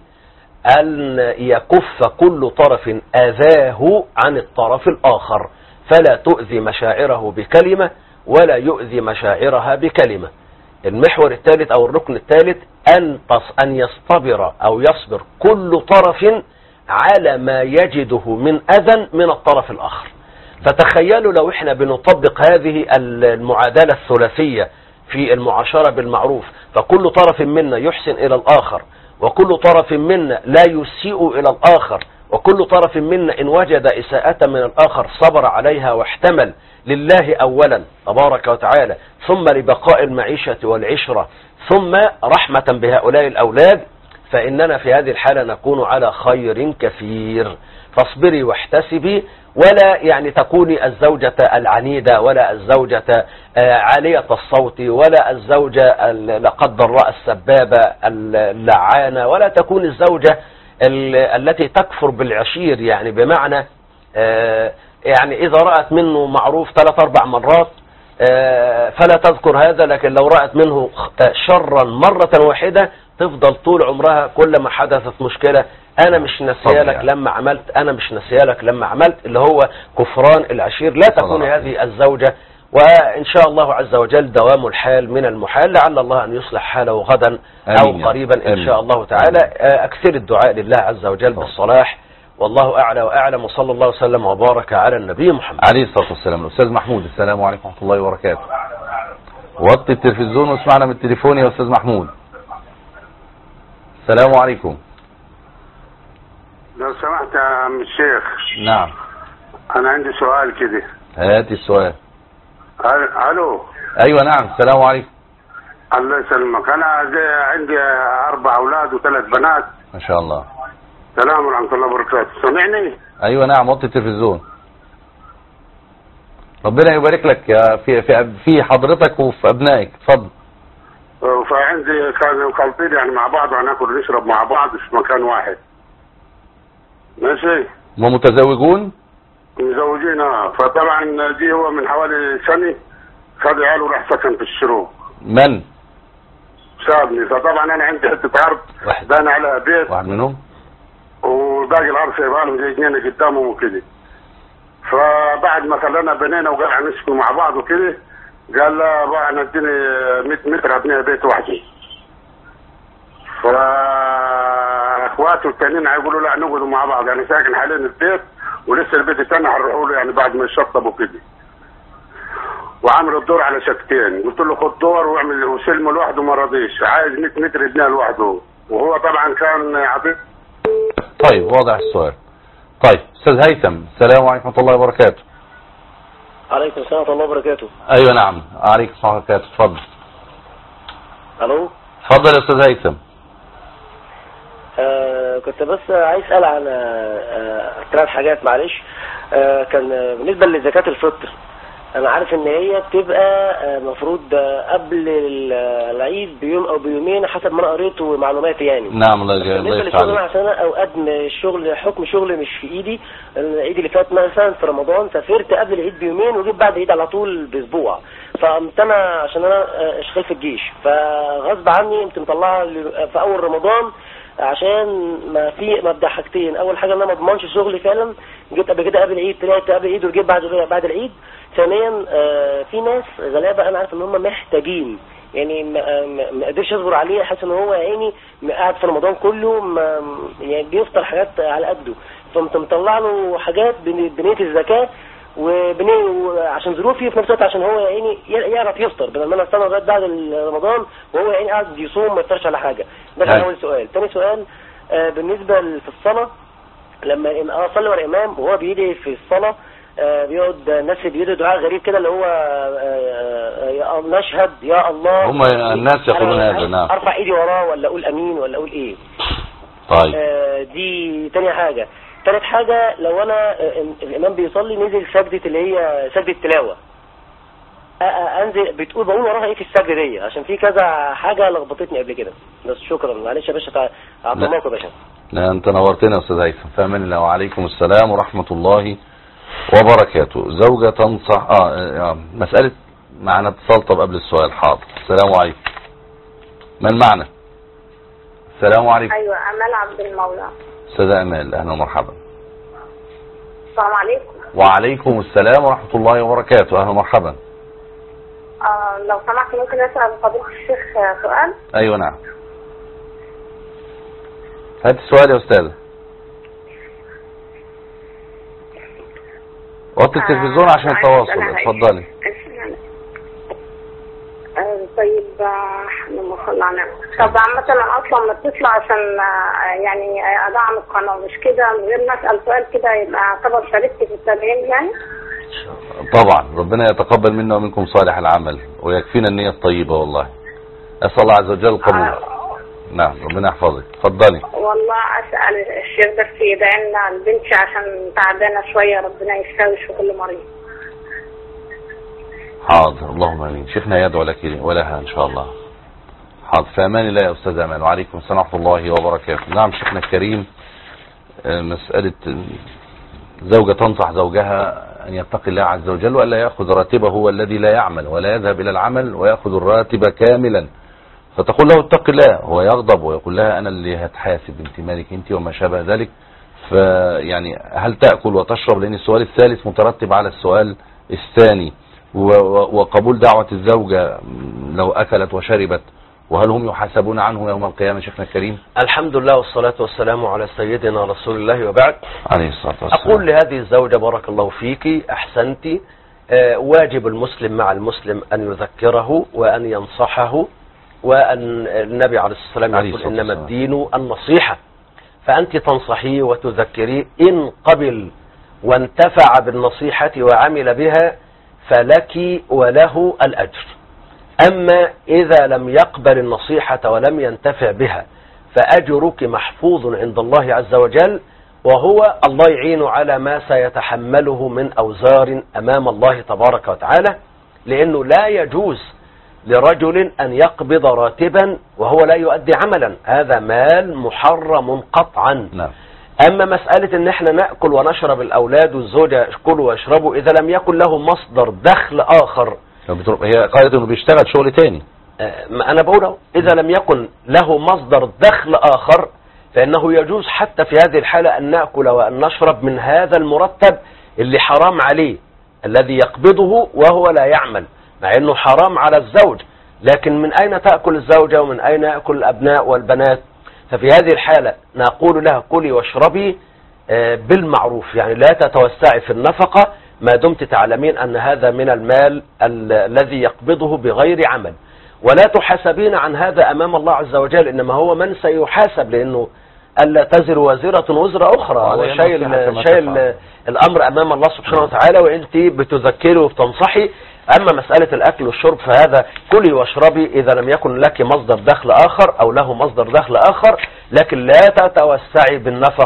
أن يكف كل طرف أذاه عن الطرف الآخر، فلا تؤذي مشاعره بكلمة ولا يؤذي مشاعرها بكلمة. المحور الثالث أو الركن الثالث أن أن يصطبر أو يصبر كل طرف على ما يجده من أذى من الطرف الآخر. فتخيلوا لو احنا بنطبق هذه المعادلة الثلاثية في المعاشرة بالمعروف، فكل طرف منا يحسن إلى الآخر، وكل طرف منا لا يسيء إلى الآخر، وكل طرف منا إن وجد إساءة من الآخر صبر عليها واحتمل لله أولا تبارك وتعالى، ثم لبقاء المعيشة والعشرة، ثم رحمة بهؤلاء الأولاد، فإننا في هذه الحالة نكون على خير كثير. فاصبري واحتسبي، ولا يعني تكوني الزوجة العنيدة، ولا الزوجة عالية الصوت، ولا الزوجة لا قدر الله السبابة اللعانة، ولا تكون الزوجة التي تكفر بالعشير، يعني بمعنى يعني إذا رأت منه معروف ثلاث أربع مرات فلا تذكر هذا، لكن لو رأت منه شرا مرة واحدة تفضل طول عمرها كل ما حدثت مشكلة أنا مش نسيالك لما عملت، أنا مش نسيالك لما عملت، اللي هو كفران العشير. لا تكون هذه الزوجة، وإن شاء الله عز وجل دوام الحال من المحال، لعل الله أن يصلح حاله غدا أو قريبا إن شاء الله تعالى. أكثر الدعاء لله عز وجل بالصلاح، والله أعلى وأعلم، وصلى الله وسلم وبارك على النبي محمد عليه الصلاة والسلام. الأستاذ محمود، السلام عليكم ورحمة الله وبركاته. وطي التلفزيون واسمعنا من التليفون يا أستاذ محمود. السلام عليكم. لو سمحت يا عم الشيخ. نعم. أنا عندي سؤال كده. هاتي السؤال. ألو. أيوة نعم، السلام عليكم. الله يسلمك. أنا عندي أربع أولاد وثلاث بنات. ما شاء الله. السلام ورحمة الله وبركاته. سمعني؟ أيوة نعم، وطي التلفزيون. ربنا يبارك لك يا في في في حضرتك وفي أبنائك، اتفضل. فعندي كانوا خالطين يعني مع بعض، وهناكل ونشرب مع بعض في مكان واحد. ماشي. ومتزوجون؟ متزوجين اه. فطبعا دي هو من حوالي سنة خد عياله وراح سكن في الشروق. من؟ سابني. فطبعا انا عندي حتة ارض بان عليها بيت. واحد منهم؟ وباقي الارض سايبها لهم زي اثنين قدامهم وكده. فبعد ما خلانا بنينا وقال نسكن مع بعض وكده، قال لا بقى انا اديني مئة متر ابني بيت وحدي. فاخواته التانيين هيقولوا لا نقعدوا مع بعض، يعني ساكن حاليا البيت ولسه البيت الثاني هنروحوا له يعني بعد ما يشطبوا كده. وعملوا الدور على شقتين، قلت له خد دور واعمل وسلمه لوحده، ما رضيش، عايز مئة متر يبنيها لوحده، وهو طبعا كان عطيت. طيب واضح السؤال. طيب استاذ هيثم، السلام عليكم ورحمه الله وبركاته. عليكم السلام ورحمه الله وبركاته. ايوه نعم، عليكم السلام ورحمه الله وبركاته، اتفضل. الو. اتفضل يا استاذ هيثم. آه كنت بس عايز اسال عن آه ثلاث حاجات معلش. آه كان بالنسبه لزكاه الفطر، انا عارف ان هي بتبقى المفروض قبل العيد بيوم او بيومين حسب ما انا قريت ومعلوماتي يعني. نعم الله يجزاك. بالنسبه للشغل عشان انا اوقات الشغل حكم شغل مش في ايدي. العيد اللي فات مثلا في رمضان سافرت قبل العيد بيومين وجيت بعد العيد على طول باسبوع، فقمت انا عشان انا شغال في الجيش فغصب عني قمت مطلعها في اول رمضان عشان ما في مبدا حاجتين. اول حاجه ان انا ما اضمنش شغلي فعلا، جيت قبل كده قبل العيد طلعت قبل العيد وجيت بعد بعد العيد. ثانيا في ناس غلابه انا عارف ان هم محتاجين يعني ما قدرش اصبر عليه، حاسس ان هو عيني قاعد في رمضان كله ما يعني بيفطر حاجات على قده، فقمت مطلع له حاجات بنيه الزكاه وبنيه عشان ظروفي في نفس الوقت عشان هو يعني يعرف يفطر بدل ما انا استنى لغايه بعد رمضان وهو يعني قاعد يصوم ما يفطرش على حاجه. ده كان اول سؤال. ثاني سؤال آه بالنسبه في الصلاه لما انا اصلي ورا امام وهو بيدعي في الصلاه آه بيقعد الناس بيدعوا دعاء غريب كده اللي هو آه نشهد يا الله. هم الناس يقولون هذا. نعم. ارفع ايدي وراه ولا اقول امين ولا اقول ايه؟ طيب. آه دي ثاني حاجه. ثالث حاجة لو انا الامام بيصلي نزل سجدة اللي هي سجدة التلاوة انزل بتقول بقول وراها ايه في السجدة دي عشان في كذا حاجة لخبطتني قبل كده. بس شكرا معلش يا باشا اعطيناكم يا باشا. لا انت نورتنا يا استاذ هيثم. فامن الله وعليكم السلام ورحمة الله وبركاته. زوجة تنصح اه مسألة معنا اتصال. طب قبل السؤال حاضر. السلام عليكم. من معنا؟ السلام عليكم. ايوه امال عبد المولى. استاذة امال اهلا ومرحبا. السلام عليكم. وعليكم السلام ورحمة الله وبركاته. اهلا ومرحبا. آه لو سمحت ممكن اسال فضيلة الشيخ سؤال؟ ايوه نعم. هات السؤال يا استاذة. وطي التلفزيون عشان التواصل. اتفضلي. آه طيب اللهم صل على النبي. طب مثلا اصلا متصله عشان يعني ادعم القناه مش كده من غير ما اسال سؤال كده يبقى اعتبر شاركت في التمرين يعني؟ طبعا ربنا يتقبل منا ومنكم صالح العمل ويكفينا النية الطيبة والله. اسال الله عز وجل القبول. آه. نعم ربنا يحفظك. اتفضلي. والله اسال الشيخ بس يدعي لنا البنت عشان تعبانه شويه ربنا يشفيها في كل مريض. حاضر اللهم امين. شيخنا يدعو لك ولها ان شاء الله. حاضر. في امان الله يا استاذ امان. وعليكم السلام ورحمه الله وبركاته. نعم شيخنا الكريم مساله زوجه تنصح زوجها ان يتقي الله عز وجل والا ياخذ راتبه هو الذي لا يعمل ولا يذهب الى العمل وياخذ الراتب كاملا، فتقول له اتق الله هو يغضب ويقول لها انا اللي هتحاسب انت مالك انت وما شابه ذلك. فيعني هل تاكل وتشرب؟ لان السؤال الثالث مترتب على السؤال الثاني وقبول دعوة الزوجة لو أكلت وشربت، وهل هم يحاسبون عنه يوم القيامة شيخنا الكريم؟ الحمد لله والصلاة والسلام على سيدنا رسول الله وبعد. عليه الصلاة والسلام. أقول لهذه الزوجة بارك الله فيك أحسنتي. آه واجب المسلم مع المسلم أن يذكره وأن ينصحه، وأن النبي عليه الصلاة والسلام يقول إنما الدين النصيحة، فأنت تنصحيه وتذكريه إن قبل وانتفع بالنصيحة وعمل بها فلك وله الأجر. أما إذا لم يقبل النصيحة ولم ينتفع بها فأجرك محفوظ عند الله عز وجل، وهو الله يعين على ما سيتحمله من أوزار أمام الله تبارك وتعالى، لأنه لا يجوز لرجل أن يقبض راتبا وهو لا يؤدي عملا، هذا مال محرم قطعا. نعم. أما مسألة أن احنا نأكل ونشرب الأولاد والزوجة يأكلوا ويشربوا إذا لم يكن له مصدر دخل آخر، هي قالت أنه بيشتغل شغل تاني. أنا بقوله إذا لم يكن له مصدر دخل آخر فإنه يجوز حتى في هذه الحالة أن نأكل وأن نشرب من هذا المرتب اللي حرام عليه الذي يقبضه وهو لا يعمل، مع أنه حرام على الزوج، لكن من أين تأكل الزوجة ومن أين يأكل الأبناء والبنات؟ ففي هذه الحالة نقول لها كلي واشربي بالمعروف، يعني لا تتوسعي في النفقة ما دمت تعلمين أن هذا من المال الذي يقبضه بغير عمل، ولا تحاسبين عن هذا أمام الله عز وجل، إنما هو من سيحاسب، لأنه ألا تزر وزرة وزر أخرى، وشايل شايل الأمر أمام الله سبحانه وتعالى، وأنت بتذكري وبتنصحي. أما مسألة الأكل والشرب فهذا كلي واشربي إذا لم يكن لك مصدر دخل آخر أو له مصدر دخل آخر، لكن لا تتوسعي بالنفقة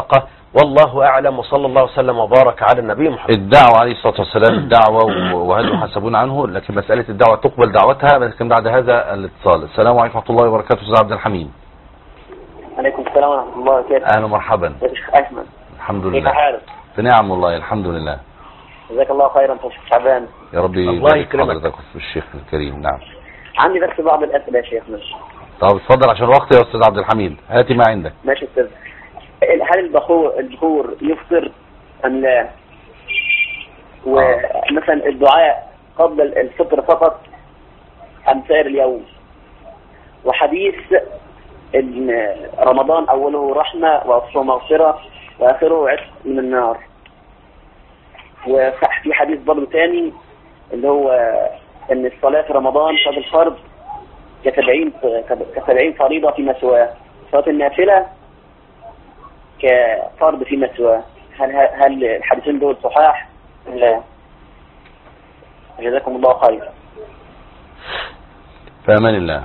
والله أعلم، وصلى الله وسلم وبارك على النبي محمد. الدعوة عليه الصلاة والسلام الدعوة وهل يحاسبون عنه، لكن مسألة الدعوة تقبل دعوتها. لكن بعد هذا الاتصال. السلام عليكم ورحمة الله وبركاته. أستاذ عبد الحميد. عليكم السلام ورحمة الله وبركاته. أهلا ومرحبا. يا شيخ أحمد. الحمد كيف لله. حالك؟ في نعم والله الحمد لله. جزاك الله خيرا يا شيخ شعبان. يا رب الله يكرمك. حضرتك الشيخ الكريم. نعم. عندي بس بعض الأسئلة يا شيخ. ماشي. طب اتفضل عشان وقت يا أستاذ عبد الحميد، هاتي ما عندك. ماشي أستاذ. هل البخور البخور يفطر أم لا؟ ومثلا الدعاء قبل الفطر فقط أم سائر اليوم؟ وحديث إن رمضان أوله رحمة وأوسطه مغفرة وآخره عتق من النار. وفي حديث برضه تاني اللي هو إن الصلاة في رمضان صلاة الفرض كسبعين كسبعين فريضة فيما سواه، صلاة النافلة كفرض فيما سواه. هل هل الحديثين دول صحاح؟ لا. جزاكم الله خير. في أمان الله.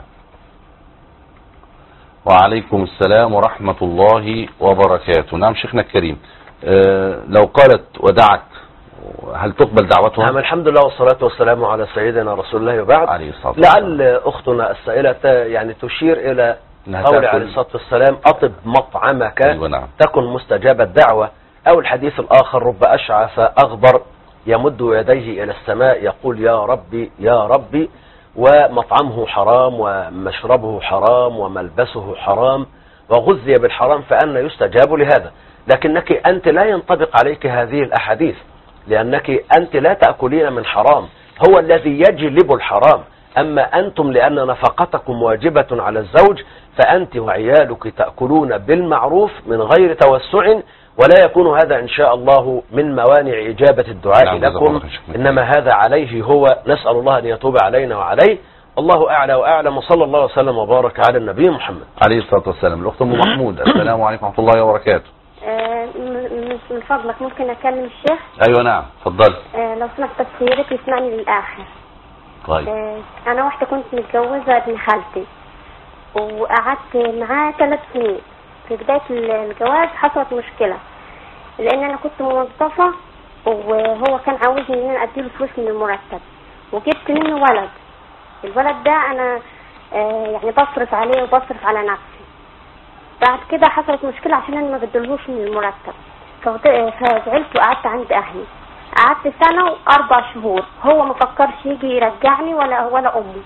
وعليكم السلام ورحمة الله وبركاته. نعم شيخنا الكريم. أه لو قالت ودعت هل تقبل دعوتها؟ نعم الحمد لله والصلاة والسلام على سيدنا رسول الله وبعد. عليه الصلاة والسلام. لعل أختنا السائلة يعني تشير إلى قول عليه الصلاة والسلام أطب مطعمك. أيوة نعم. تكن مستجاب الدعوة. أو الحديث الآخر رب أشعث أغبر يمد يديه إلى السماء يقول يا ربي يا ربي، ومطعمه حرام ومشربه حرام وملبسه حرام وغذي بالحرام، فأنا يستجاب لهذا. لكنك أنت لا ينطبق عليك هذه الأحاديث، لأنك أنت لا تأكلين من حرام، هو الذي يجلب الحرام. أما أنتم لأن نفقتكم واجبة على الزوج، فأنت وعيالك تأكلون بالمعروف من غير توسع، ولا يكون هذا إن شاء الله من موانع إجابة الدعاء نعم لكم، إنما هذا عليه هو. نسأل الله أن يتوب علينا وعليه. الله أعلى وأعلم، وصلى الله وسلم وبارك على النبي محمد عليه الصلاة والسلام. الأخت أم محمود. السلام عليكم ورحمة الله وبركاته. آه من فضلك ممكن أكلم الشيخ؟ أيوة نعم اتفضل. آه لو سمحت بس يا ريت يسمعني للآخر. طيب. آه أنا واحدة كنت متجوزة ابن خالتي وقعدت معاه ثلاث سنين. في بداية الجواز حصلت مشكلة، لأن أنا كنت موظفة وهو كان عاوزني إن أنا أديله فلوس من المرتب، وجبت منه ولد. الولد ده أنا آه يعني بصرف عليه وبصرف على نفسي. بعد كده حصلت مشكلة عشان أنا ما بدلهوش من المرتب، فزعلت وقعدت عند أهلي. قعدت سنة وأربع شهور، هو ما فكرش يجي يرجعني ولا ولا أمي.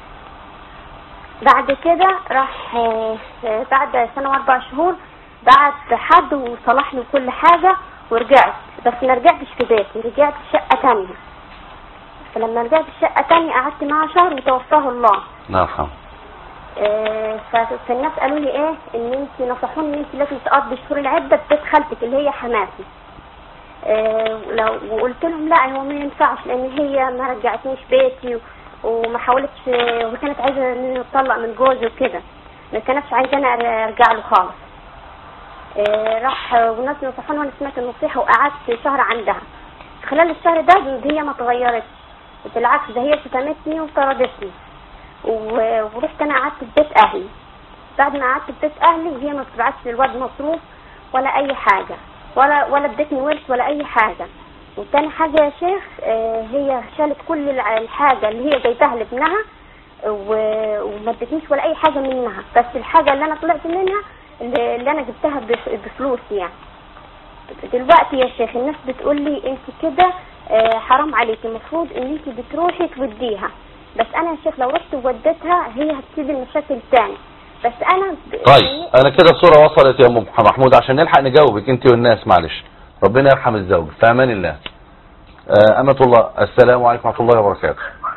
بعد كده راح آه بعد سنة وأربع شهور بعت حد وصلح لي كل حاجة ورجعت، بس ما رجعتش في بيتي، رجعت في شقة تانية. فلما رجعت في شقة تانية قعدت معاه شهر وتوفاه الله. نعم. آه فالناس قالوا لي ايه ان انت نصحوني ان انت لازم تقضي شهور العدة ببيت خالتك اللي هي حماتي. آه لو وقلت لهم لا هو ما ينفعش، لان هي ما رجعتنيش بيتي وما حاولتش، وكانت عايزة ان اتطلق من جوزي وكده، ما كانتش عايزة انا ارجع له خالص. آه راح والناس نصحوني وانا سمعت النصيحة وقعدت شهر عندها. خلال الشهر ده هي ما اتغيرتش، بالعكس ده هي شتمتني وطردتني، ورحت انا قعدت في بيت اهلي. بعد ما قعدت في بيت اهلي وهي ما بتبعتش للواد مصروف ولا اي حاجة، ولا ولا ادتني ورث ولا اي حاجة. وتاني حاجة يا شيخ آه هي شالت كل الحاجة اللي هي جايباها لابنها وما ادتنيش ولا اي حاجة منها، بس الحاجة اللي انا طلعت منها اللي انا جبتها بفلوس يعني. دلوقتي يا شيخ الناس بتقول لي انت كده آه حرام عليك، المفروض ان انت بتروحي توديها، بس انا يا شيخ لو رحت ووديتها هي هتسيب المشاكل تاني. بس انا ب... طيب انا كده الصورة وصلت يا ام محمود، عشان نلحق نجاوبك انت والناس. معلش ربنا يرحم الزوج. في امان الله. آه امة الله. السلام عليكم ورحمة الله وبركاته.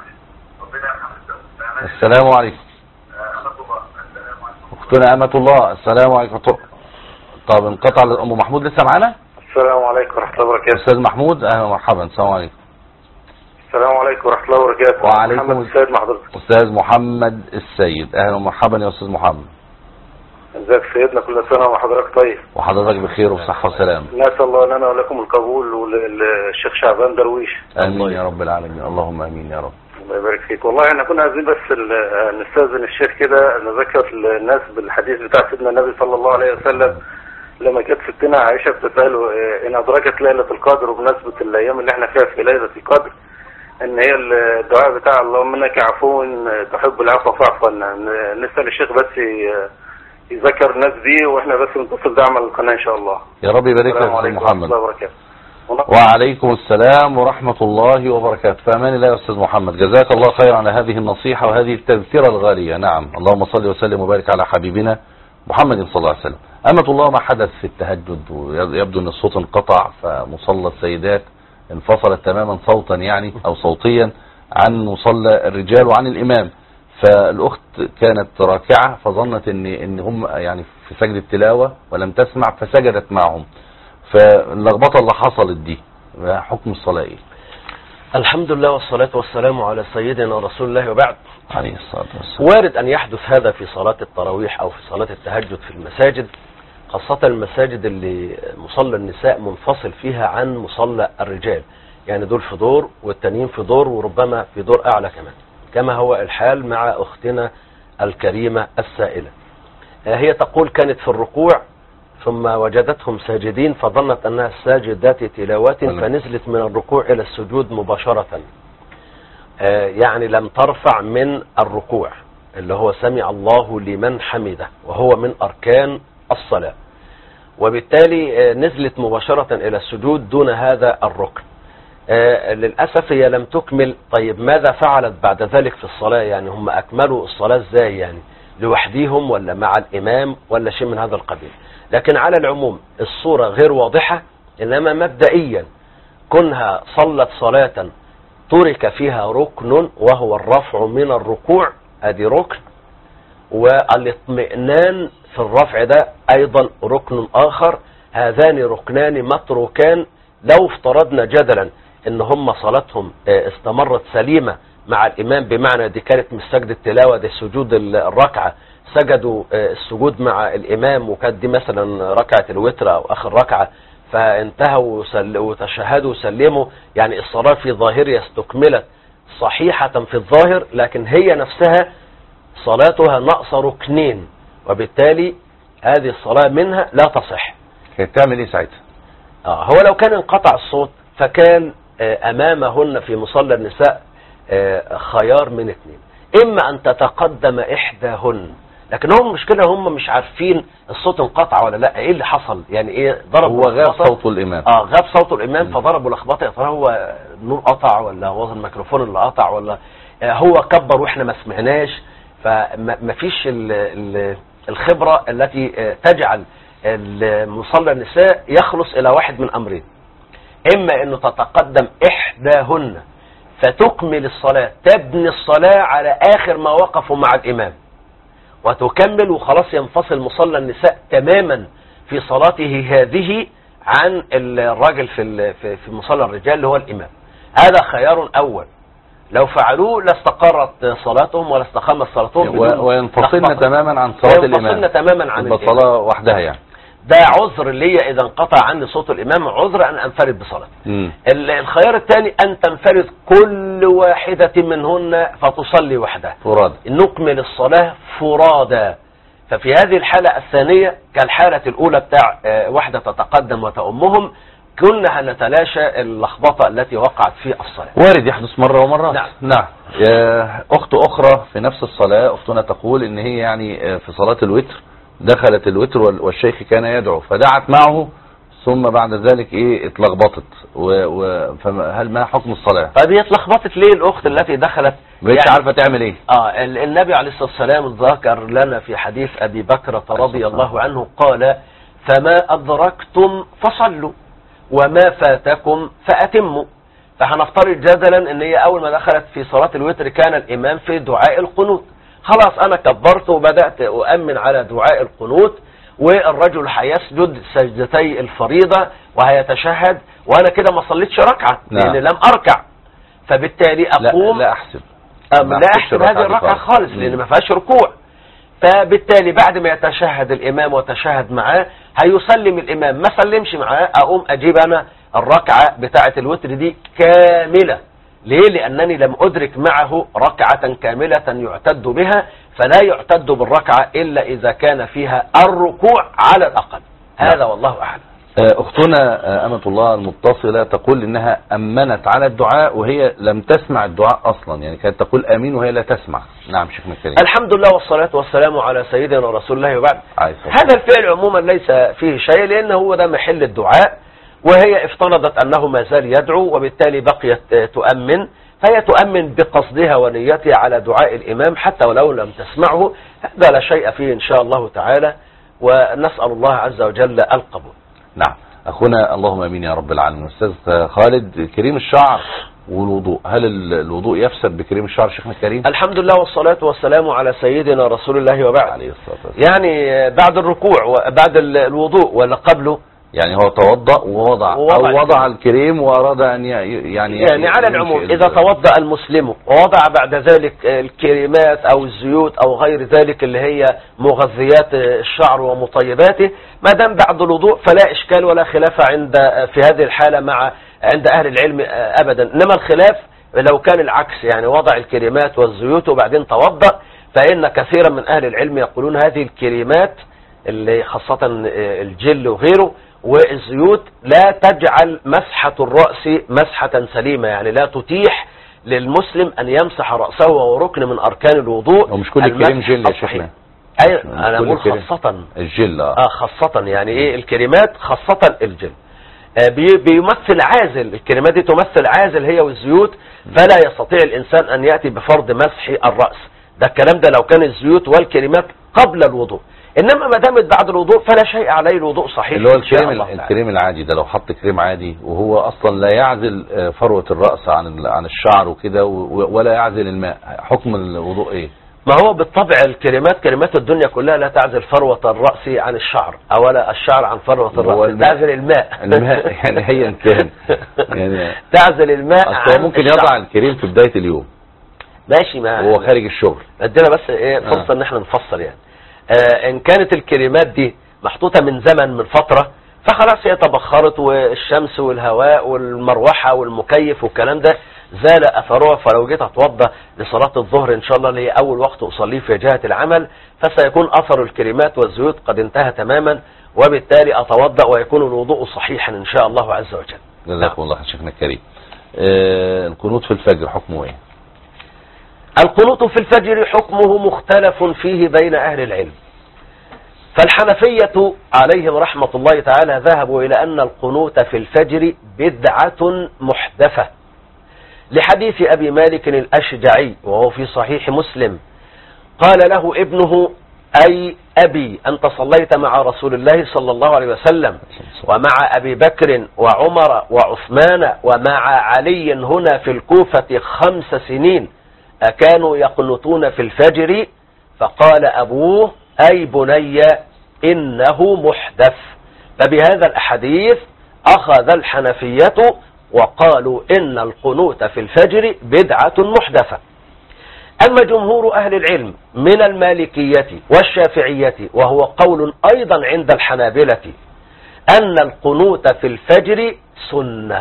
السلام عليكم. اختنا امة الله. السلام عليكم. طب انقطع ام محمود لسه معانا؟ السلام عليكم ورحمة الله وبركاته. استاذ محمود اهلا ومرحبا. السلام عليكم. السلام عليكم ورحمة الله وبركاته. وعليكم محمد السيد مع حضرتك. استاذ محمد السيد اهلا ومرحبا يا استاذ محمد. ازيك سيدنا، كل سنة وحضرتك طيب. وحضرتك بخير وبصحة وسلامة. نسأل الله لنا ولكم القبول وللشيخ شعبان درويش. امين يا رب العالمين. اللهم امين يا رب. الله يبارك فيك. والله احنا كنا عايزين بس نستاذن الشيخ كده نذكر الناس بالحديث بتاع سيدنا النبي صلى الله عليه وسلم لما جت ستنا عائشة بتسأله إن أدركت ليلة القدر وبمناسبة الأيام اللي احنا فيها في ليلة القدر، إن هي الدعاء بتاع اللهم إنك عفو تحب العفو فاعف عنا. نسأل الشيخ بس يذكر الناس دي، وإحنا بس نتصل دعم القناة إن شاء الله. يا رب يبارك لك يا محمد. وبركاته. وعليكم السلام ورحمة الله وبركاته. في أمان الله يا أستاذ محمد، جزاك الله خير على هذه النصيحة وهذه التذكرة الغالية. نعم، اللهم صل وسلم وبارك على حبيبنا محمد صلى الله عليه وسلم. أمة الله، ما حدث في التهجد ويبدو أن الصوت انقطع، فمصلى السيدات انفصلت تماما صوتا يعني أو صوتيا عن مصلى الرجال وعن الإمام. فالأخت كانت راكعة فظنت ان ان هم يعني في سجد التلاوة ولم تسمع فسجدت معهم. فاللخبطة اللي حصلت دي حكم الصلاة ايه؟ الحمد لله والصلاة والسلام على سيدنا رسول الله وبعد. عليه الصلاة والسلام. وارد أن يحدث هذا في صلاة التراويح أو في صلاة التهجد في المساجد، خاصة المساجد اللي مصلى النساء منفصل فيها عن مصلى الرجال، يعني دول في دور والتانيين في دور وربما في دور أعلى كمان، كما هو الحال مع أختنا الكريمة السائلة. هي تقول كانت في الركوع ثم وجدتهم ساجدين فظنت أنها ساجدات تلاوات فنزلت من الركوع إلى السجود مباشرة، يعني لم ترفع من الركوع اللي هو سمع الله لمن حمده وهو من أركان الصلاة، وبالتالي نزلت مباشرة إلى السجود دون هذا الركن. آه للأسف هي لم تكمل. طيب ماذا فعلت بعد ذلك في الصلاة؟ يعني هم أكملوا الصلاة ازاي؟ يعني لوحديهم ولا مع الإمام ولا شيء من هذا القبيل؟ لكن على العموم الصورة غير واضحة، إنما مبدئيا كونها صلت صلاة ترك فيها ركن وهو الرفع من الركوع، ادي ركن، والاطمئنان في الرفع ده أيضا ركن آخر. هذان ركنان متروكان. لو افترضنا جدلا ان هم صلاتهم استمرت سليمة مع الامام، بمعنى دي كانت مش سجد التلاوة، دي سجود الركعة، سجدوا السجود مع الامام وكانت دي مثلا ركعة الوتر او اخر ركعة، فانتهوا وتشهدوا وسلموا، يعني الصلاة في ظاهرها استكملت صحيحة في الظاهر، لكن هي نفسها صلاتها نقص ركنين، وبالتالي هذه الصلاة منها لا تصح. كانت تعمل ايه ساعتها؟ آه هو لو كان انقطع الصوت فكان آه أمامهن في مصلى النساء آه خيار من اثنين، إما أن تتقدم إحداهن، لكن هم مشكلة هم مش عارفين الصوت انقطع ولا لا، إيه اللي حصل؟ يعني إيه ضرب؟ هو غاب صوت الإمام. آه غاب صوت الإمام فضربوا لخبطة، يا ترى هو النور قطع ولا هو الميكروفون اللي قطع ولا آه هو كبر وإحنا ما سمعناش. فما فيش الخبرة التي آه تجعل المصلى النساء يخلص الى واحد من امرين، اما انه تتقدم احداهن فتكمل الصلاة، تبني الصلاة على اخر ما وقفوا مع الامام وتكمل وخلاص ينفصل مصلى النساء تماما في صلاته هذه عن الراجل في في مصلى الرجال اللي هو الامام. هذا خيار اول، لو فعلوه لاستقرت صلاتهم ولا استقامت صلاتهم وينفصلنا تماما عن صلاة الامام، وينفصلنا تماما عن الصلاة وحدها. يعني ده عذر لي اذا انقطع عني صوت الامام، عذر ان انفرد بصلاتي. الخيار الثاني ان تنفرد كل واحدة منهن فتصلي وحدها فرادى، نكمل الصلاة فرادى. ففي هذه الحالة الثانية كالحالة الاولى بتاع واحدة تتقدم وتأمهم، كنا هنتلاشى اللخبطة التي وقعت في الصلاة. وارد يحدث مرة ومرة. نعم. نعم. اخت اخرى في نفس الصلاة، اختنا تقول ان هي يعني في صلاة الوتر دخلت الوتر والشيخ كان يدعو فدعت معه، ثم بعد ذلك ايه اتلخبطت، فهل ما حكم الصلاة؟ طيب هي اتلخبطت ليه الاخت التي دخلت؟ مش يعني عارفة تعمل ايه؟ اه النبي عليه الصلاة والسلام ذكر لنا في حديث ابي بكر رضي الله عنه قال: فما ادركتم فصلوا وما فاتكم فاتموا. فهنفترض جدلا ان هي اول ما دخلت في صلاة الوتر كان الامام في دعاء القنوت، خلاص انا كبرت وبدأت أؤمن على دعاء القنوت، والرجل هيسجد سجدتي الفريضة وهيتشهد، وانا كده ما صليتش ركعة لان لم اركع، فبالتالي اقوم لا, لا احسب لا احسب هذه الركعة خالص لان ما فيهاش ركوع. فبالتالي بعد ما يتشهد الامام وتشهد معاه هيسلم الامام، ما سلمش معاه اقوم اجيب انا الركعة بتاعة الوتر دي كاملة. ليه؟ لأنني لم أدرك معه ركعة كاملة يعتد بها، فلا يعتد بالركعة إلا إذا كان فيها الركوع على الأقل. هذا والله أعلم. أختنا أمة الله المتصلة تقول إنها أمنت على الدعاء وهي لم تسمع الدعاء أصلا، يعني كانت تقول آمين وهي لا تسمع. نعم شيخنا الكريم. الحمد لله والصلاة والسلام على سيدنا رسول الله وبعد. هذا الفعل عموما ليس فيه شيء، لأنه هو ده محل الدعاء، وهي افترضت أنه ما زال يدعو وبالتالي بقيت تؤمن، فهي تؤمن بقصدها ونيتها على دعاء الإمام حتى ولو لم تسمعه. هذا لا شيء فيه إن شاء الله تعالى، ونسأل الله عز وجل القبول. نعم أخونا اللهم أمين يا رب العالمين. أستاذ خالد، كريم الشعر والوضوء، هل الوضوء يفسد بكريم الشعر شيخنا الكريم؟ الحمد لله والصلاة والسلام على سيدنا رسول الله وبعد. عليه الصلاة والسلام. يعني بعد الركوع وبعد الوضوء ولا قبله؟ يعني هو توضأ ووضع ووضع أو وضع الكريم وأراد أن يعني يعني على العموم إذا توضأ المسلم ووضع بعد ذلك الكريمات أو الزيوت أو غير ذلك اللي هي مغذيات الشعر ومطيباته، ما دام بعد الوضوء فلا إشكال ولا خلاف عند في هذه الحالة مع عند أهل العلم أبدا. إنما الخلاف لو كان العكس، يعني وضع الكريمات والزيوت وبعدين توضأ، فإن كثيرا من أهل العلم يقولون هذه الكريمات اللي خاصة الجل وغيره والزيوت لا تجعل مسحة الرأس مسحة سليمة، يعني لا تتيح للمسلم أن يمسح رأسه وهو ركن من أركان الوضوء. ومش كل الكريم جل يا شيخنا. أي أنا أقول خاصة الجل. آه خاصة يعني إيه الكريمات، خاصة الجل آه بي بيمثل عازل، الكريمات دي تمثل عازل هي والزيوت، فلا يستطيع الإنسان أن يأتي بفرض مسح الرأس. ده الكلام ده لو كان الزيوت والكريمات قبل الوضوء، انما ما دامت بعد الوضوء فلا شيء عليه، الوضوء صحيح. اللي هو الكريم الكريم العادي ده لو حط كريم عادي وهو اصلا لا يعزل فروة الرأس عن عن الشعر وكده ولا يعزل الماء، حكم الوضوء ايه؟ ما هو بالطبع الكريمات كريمات الدنيا كلها لا تعزل فروة الرأس عن الشعر، اولا الشعر عن فروة الرأس، تعزل الماء الماء يعني هي كان يعني تعزل الماء عن ممكن يضع الكريم في بداية اليوم ماشي، ما هو خارج الشغل. ادينا بس ايه فرصة ان احنا نفصل. يعني آه ان كانت الكريمات دي محطوطة من زمن من فترة فخلاص هي تبخرت، والشمس والهواء والمروحة والمكيف والكلام ده زال اثرها، فلو جيت اتوضى لصلاة الظهر ان شاء الله اللي هي اول وقت اصليه في جهة العمل فسيكون اثر الكريمات والزيوت قد انتهى تماما، وبالتالي اتوضأ ويكون الوضوء صحيحا ان شاء الله عز وجل. جزاكم الله خير شيخنا الكريم. آه القنوت في الفجر حكمه ايه؟ القنوت في الفجر حكمه مختلف فيه بين أهل العلم، فالحنفية عليهم رحمة الله تعالى ذهبوا إلى أن القنوت في الفجر بدعة محدثة، لحديث أبي مالك الأشجعي وهو في صحيح مسلم، قال له ابنه أي أبي أنت صليت مع رسول الله صلى الله عليه وسلم ومع أبي بكر وعمر وعثمان ومع علي هنا في الكوفة خمس سنين أكانوا يقنطون في الفجر؟ فقال أبوه أي بني إنه محدث. فبهذا الحديث أخذ الحنفية وقالوا إن القنوت في الفجر بدعة محدثة. أما جمهور أهل العلم من المالكية والشافعية وهو قول أيضا عند الحنابلة أن القنوت في الفجر سنة،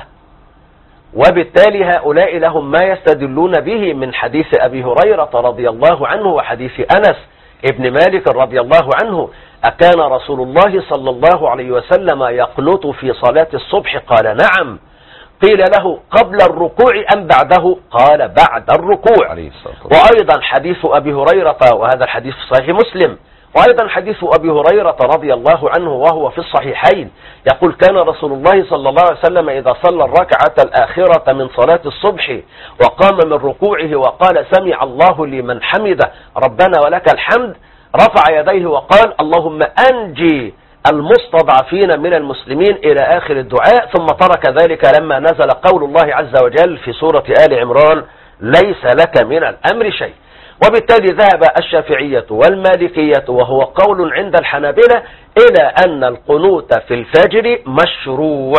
وبالتالي هؤلاء لهم ما يستدلون به من حديث أبي هريرة رضي الله عنه وحديث أنس ابن مالك رضي الله عنه أكان رسول الله صلى الله عليه وسلم يقنط في صلاة الصبح؟ قال نعم. قيل له قبل الركوع أم بعده؟ قال بعد الركوع. وأيضا حديث أبي هريرة وهذا الحديث في صحيح مسلم، وأيضا حديث أبي هريرة رضي الله عنه وهو في الصحيحين يقول كان رسول الله صلى الله عليه وسلم إذا صلى الركعة الآخرة من صلاة الصبح وقام من ركوعه وقال سمع الله لمن حمده ربنا ولك الحمد رفع يديه وقال اللهم أنجي المستضعفين من المسلمين إلى آخر الدعاء، ثم ترك ذلك لما نزل قول الله عز وجل في سورة آل عمران ليس لك من الأمر شيء. وبالتالي ذهب الشافعية والمالكية وهو قول عند الحنابلة إلى أن القنوت في الفجر مشروع.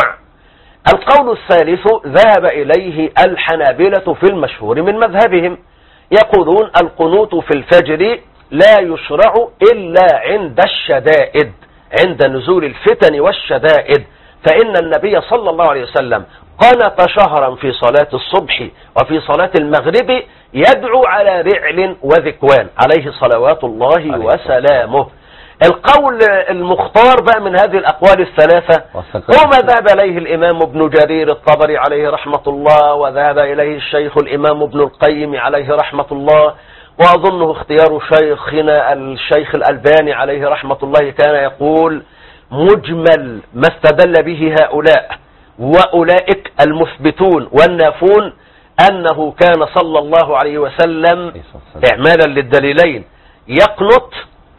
القول الثالث ذهب إليه الحنابلة في المشهور من مذهبهم، يقولون القنوت في الفجر لا يشرع إلا عند الشدائد، عند نزول الفتن والشدائد، فإن النبي صلى الله عليه وسلم قنت شهرا في صلاة الصبح وفي صلاة المغرب يدعو على رعل وذكوان عليه صلوات الله وسلامه. القول المختار بقى من هذه الأقوال الثلاثة هو ما ذهب إليه الإمام ابن جرير الطبري عليه رحمة الله، وذهب إليه الشيخ الإمام ابن القيم عليه رحمة الله، وأظنه اختيار شيخنا الشيخ الألباني عليه رحمة الله. كان يقول مجمل ما استدل به هؤلاء وأولئك المثبتون والنافون أنه كان صلى الله عليه وسلم إعمالا للدليلين يقنط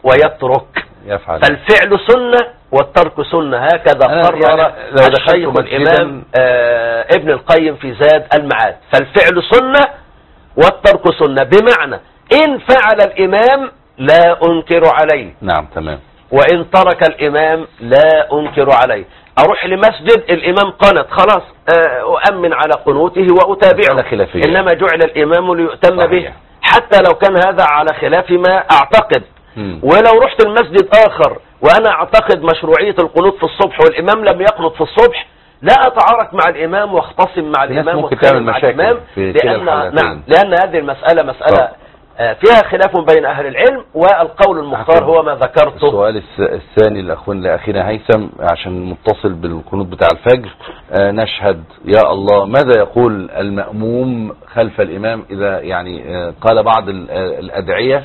ويترك، يفعل. فالفعل سنة والترك سنة، هكذا قرر يعني الشيخ الإمام آه ابن القيم في زاد المعاد. فالفعل سنة والترك سنة، بمعنى إن فعل الإمام لا أنكر عليه، نعم تمام، وإن ترك الإمام لا أنكر عليه. أروح لمسجد الإمام قنط، خلاص أؤمن على قنوته وأتابعه، إنما جعل الإمام ليؤتم صحيح. به، حتى لو كان هذا على خلاف ما أعتقد. م. ولو رحت المسجد آخر وأنا أعتقد مشروعية القنوت في الصبح والإمام لم يقنط في الصبح، لا أتعارك مع الإمام واختصم مع الإمام واتخانق مع الإمام، لأن نعم لأن هذه المسألة مسألة طب. فيها خلاف بين أهل العلم، والقول المختار هو ما ذكرته. السؤال الثاني لأخونا لأخينا هيثم عشان متصل بالقنوت بتاع الفجر. آه نشهد يا الله، ماذا يقول المأموم خلف الإمام إذا يعني آه قال بعض الأدعية،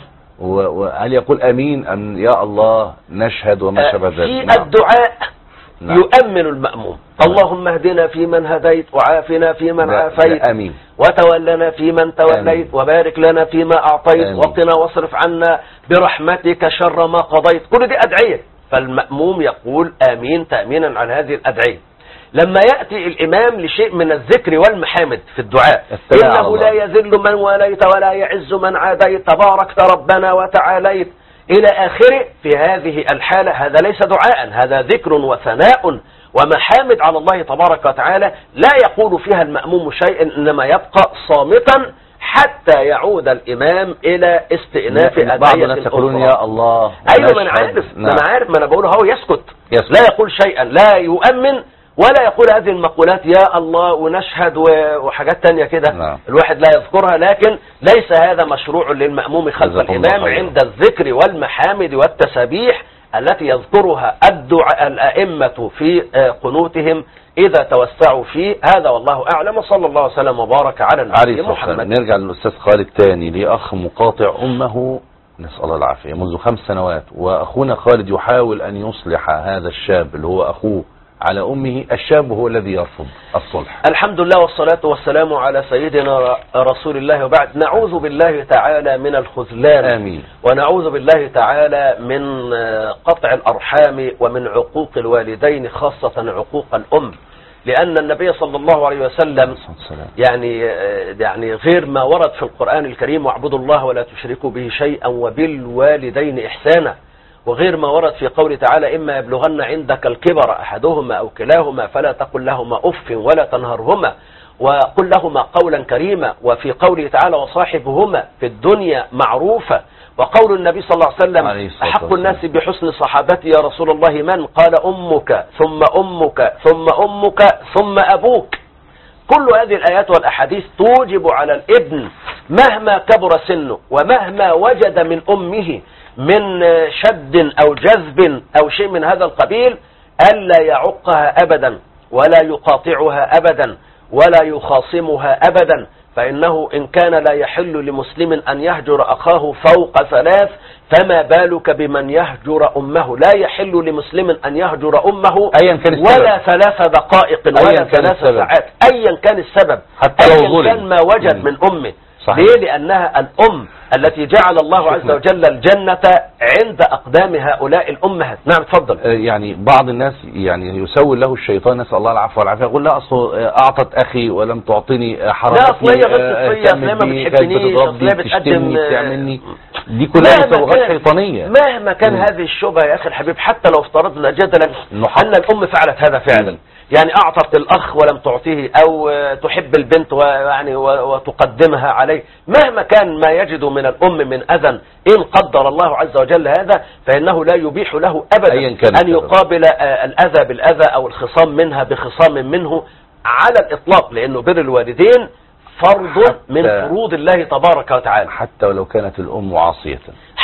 وهل يقول أمين أم يا الله نشهد وما شابه ذلك؟ في نعم. الدعاء نعم. يؤمن المأموم اللهم اهدنا فيمن هديت وعافنا فيمن عافيت أمين. وتولنا فيمن توليت وبارك لنا فيما أعطيت أمين. وقنا واصرف عنا برحمتك شر ما قضيت. كل دي أدعية، فالمأموم يقول آمين تأمينا عن هذه الأدعية. لما يأتي الإمام لشيء من الذكر والمحامد في الدعاء، إنه لا يذل من وليت ولا يعز من عاديت تباركت ربنا وتعاليت إلى آخره، في هذه الحالة هذا ليس دعاء، هذا ذكر وثناء ومحامد على الله تبارك وتعالى، لا يقول فيها المأموم شيئا، إنما يبقى صامتا حتى يعود الإمام إلى استئناف أدعية الأخرى. يا الله أيوة ما أنا عارف ما أنا عارف ما أنا بقوله هو يسكت. يسكت لا يقول شيئا، لا يؤمن ولا يقول هذه المقولات يا الله ونشهد وحاجات تانية كده نعم. الواحد لا يذكرها، لكن ليس هذا مشروع للمأموم خلف الإمام عند الذكر والمحامد والتسابيح التي يذكرها الدعاء الأئمة في قنوتهم إذا توسعوا فيه. هذا والله أعلم، وصلى الله وسلم وبارك على النبي محمد. نرجع للأستاذ خالد تاني، لأخ مقاطع أمه نسأل الله العافية منذ خمس سنوات، وأخونا خالد يحاول أن يصلح هذا الشاب اللي هو أخوه على أمه. الشاب هو الذي يرفض الصلح. الحمد لله والصلاة والسلام على سيدنا رسول الله، وبعد نعوذ بالله تعالى من الخذلان آمين. ونعوذ بالله تعالى من قطع الأرحام ومن عقوق الوالدين، خاصة عقوق الأم، لأن النبي صلى الله عليه وسلم يعني يعني غير ما ورد في القرآن الكريم واعبدوا الله ولا تشركوا به شيئا وبالوالدين إحسانا، وغير ما ورد في قوله تعالى إما يبلغن عندك الكبر أحدهما أو كلاهما فلا تقل لهما أف ولا تنهرهما وقل لهما قولا كريما، وفي قوله تعالى وصاحبهما في الدنيا معروفة، وقول النبي صلى الله عليه وسلم أحق الناس بحسن صحابتي يا رسول الله من؟ قال أمك ثم أمك ثم أمك ثم أبوك. كل هذه الآيات والأحاديث توجب على الابن مهما كبر سنه ومهما وجد من أمه من شد أو جذب أو شيء من هذا القبيل ألا يعقها أبدا ولا يقاطعها أبدا ولا يخاصمها أبدا، فإنه إن كان لا يحل لمسلم أن يهجر أخاه فوق ثلاث فما بالك بمن يهجر أمه. لا يحل لمسلم أن يهجر أمه أيا كان ولا ثلاث دقائق ولا ثلاث ساعات أيا كان السبب، حتى أيا لو كان ما وجد من أمه. صحيح. ليه؟ لأنها الأم التي جعل الله عز وجل الجنة عند أقدام هؤلاء الأمهات. نعم تفضل. يعني بعض الناس يعني يسول له الشيطان نسأل الله العفو والعافية، يقول لا أصل أعطت أخي ولم تعطيني حرام، لا أصل هي غير صفية، أصل هي ما بتحبنيش، أصل هي بتقدم تعملني. دي كلها مسوغات شيطانية. مهما كان هذه الشبهة يا أخي الحبيب، حتى لو افترضنا جدلا أن الأم فعلت هذا فعلا، يعني أعطت الأخ ولم تعطيه أو تحب البنت ويعني وتقدمها عليه، مهما كان ما يجد من الأم من أذى إن قدر الله عز وجل هذا، فإنه لا يبيح له أبدا أن يقابل الأذى بالأذى أو الخصام منها بخصام منه على الإطلاق، لأنه بر الوالدين فرض من فروض الله تبارك وتعالى، حتى ولو كانت الأم عاصية،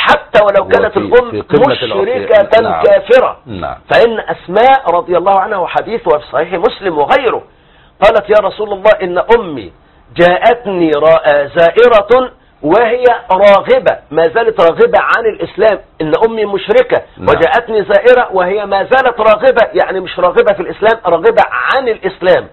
حتى ولو كانت وفي- الأم في قمة مشركة العصيان. نعم. كافرة. نعم. فإن أسماء رضي الله عنها وحديثها في صحيح مسلم وغيره قالت يا رسول الله إن أمي جاءتني را- زائرة وهي راغبة، ما زالت راغبة عن الإسلام، إن أمي مشركة. نعم. وجاءتني زائرة وهي ما زالت راغبة، يعني مش راغبة في الإسلام، راغبة عن الإسلام،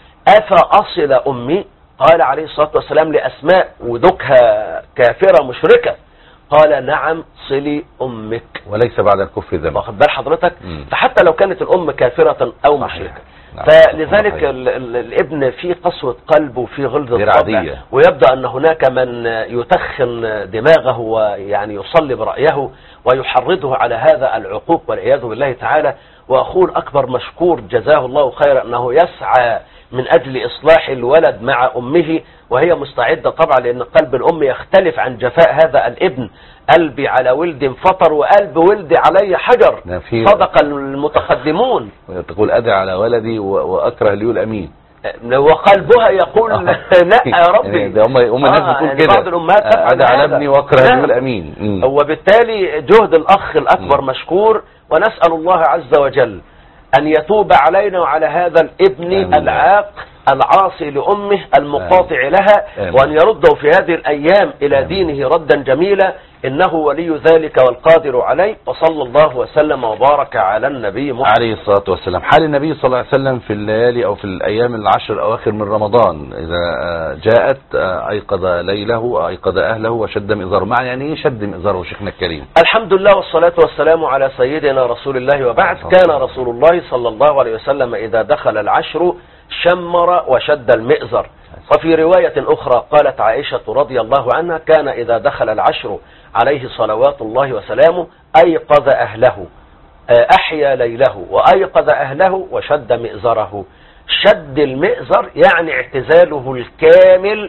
أفأصل أمي؟ قال عليه الصلاة والسلام لأسماء ودكها كافرة مشركة، قال نعم صلي أمك، وليس بعد الكفر ذنب. واخد بال حضرتك؟ مم. فحتى لو كانت الأم كافرة أو مشركة. نعم. فلذلك صحيح. ال ال الابن فيه قسوة قلب وفيه غلظة غير طبع، عادية. ويبدأ أن هناك من يتخن دماغه ويعني يصلب رأيه ويحرضه على هذا العقوق والعياذ بالله تعالى. وأخوه الأكبر مشكور جزاه الله خيرا أنه يسعى من أجل إصلاح الولد مع أمه، وهي مستعدة طبعا، لأن قلب الأم يختلف عن جفاء هذا الابن. قلبي على ولد فطر وقلب ولدي علي حجر، نعم، في- صدق المتقدمون. تقول أدعى على ولدي و- وأكره لي الأمين. وقلبها يقول لا يا ربي. يعني ده هم هم الناس آه، بتقول يعني كده، بعض الأمهات تفعل أدعى على هذا. ابني وأكره نعم. لي الأمين. مم. وبالتالي جهد الأخ الأكبر مشكور، ونسأل الله عز وجل أن يتوب علينا وعلى هذا الابن آمين. العاق العاصي لأمه المقاطع لها، آمين. وأن يرده في هذه الأيام إلى دينه ردا جميلا، إنه ولي ذلك والقادر عليه. وصلى الله وسلم وبارك على النبي محمد عليه الصلاة والسلام. حال النبي صلى الله عليه وسلم في الليالي أو في الأيام العشر الأواخر من رمضان، إذا آه، جاءت آه، أيقظ ليله أيقظ أهله وشد مئزره. معنى يعني إيه شد مئزره شيخنا الكريم؟ الحمد لله والصلاة والسلام على سيدنا رسول الله وبعد. كان رسول الله صلى الله عليه وسلم إذا دخل العشر شمر وشد المئزر. وفي رواية أخرى قالت عائشة رضي الله عنها كان إذا دخل العشر عليه صلوات الله وسلامه أيقظ أهله، أحيا ليله وأيقظ أهله وشد مئزره. شد المئزر يعني اعتزاله الكامل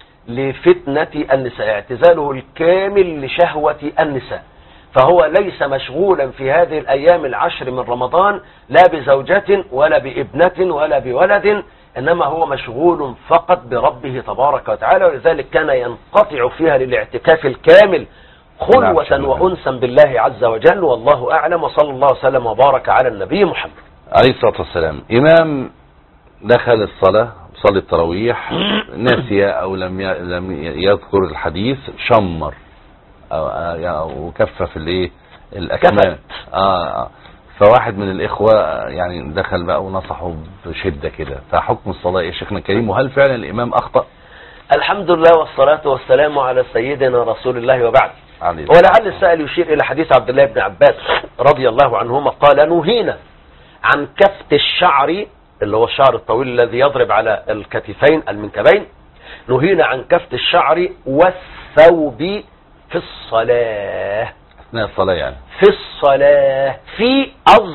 لفتنة النساء، اعتزاله الكامل لشهوة النساء. فهو ليس مشغولا في هذه الأيام العشر من رمضان لا بزوجة ولا بابنة ولا بولد، إنما هو مشغول فقط بربه تبارك وتعالى. ولذلك كان ينقطع فيها للاعتكاف الكامل خلوة وأنسا بالله عز وجل. والله أعلم، وصلى الله وسلم وبارك على النبي محمد عليه الصلاة والسلام. إمام دخل الصلاة صلى التراويح نسي أو لم ي- لم يذكر الحديث، شمر أو أو كفف الإيه الأكمام. آه آه. فواحد من الإخوة يعني دخل بقى ونصحه بشدة كده، فحكم الصلاة يا شيخنا الكريم؟ وهل فعلا الإمام أخطأ؟ الحمد لله والصلاة والسلام على سيدنا رسول الله وبعد. عليه ولعل السائل يشير إلى حديث عبد الله بن عباس رضي الله عنهما قال نهينا عن كفت الشعر، اللي هو الشعر الطويل الذي يضرب على الكتفين المنكبين، نهينا عن كفت الشعر والثوب في الصلاة. أثناء الصلاة يعني؟ في الصلاة في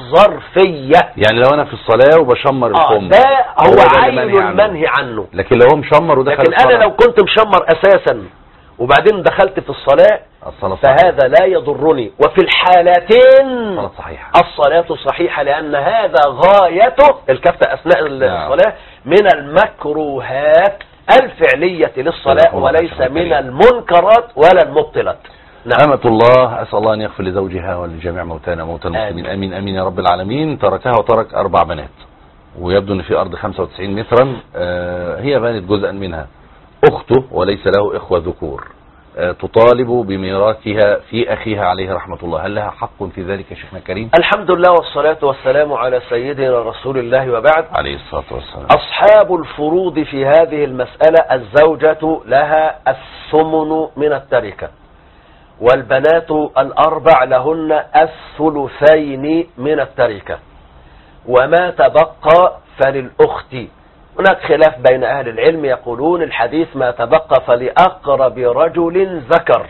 الظرفية، يعني لو أنا في الصلاة وبشمر آه الفم ده هو ده عين المنهي عنه. المنهي عنه. لكن لو هو مشمر ودخل لكن الصلاة، أنا لو كنت مشمر أساسا وبعدين دخلت في الصلاة الصلاة صحيحة. فهذا لا يضرني، وفي الحالتين الصلاة صحيحة. الصلاة صحيحة، لأن هذا غايته الكفت أثناء الصلاة من المكروهات الفعلية للصلاة وليس من المنكرات ولا المبطلات. نعم. أمة الله أسأل الله أن يغفر لزوجها ولجميع موتانا موتى المسلمين. آمين آمين يا رب العالمين. تركها وترك أربع بنات، ويبدو أن في أرض خمسة وتسعين مترا. آه هي بنت جزءا منها، أخته وليس له إخوة ذكور، آه تطالب بميراثها في أخيها عليه رحمة الله. هل لها حق في ذلك يا شيخنا الكريم؟ الحمد لله والصلاة والسلام على سيدنا رسول الله وبعد. عليه الصلاة والسلام. أصحاب الفروض في هذه المسألة الزوجة لها الثمن من التركة، والبنات الأربع لهن الثلثين من التركة، وما تبقى فللأخت. هناك خلاف بين أهل العلم، يقولون الحديث ما تبقى فلأقرب رجل ذكر،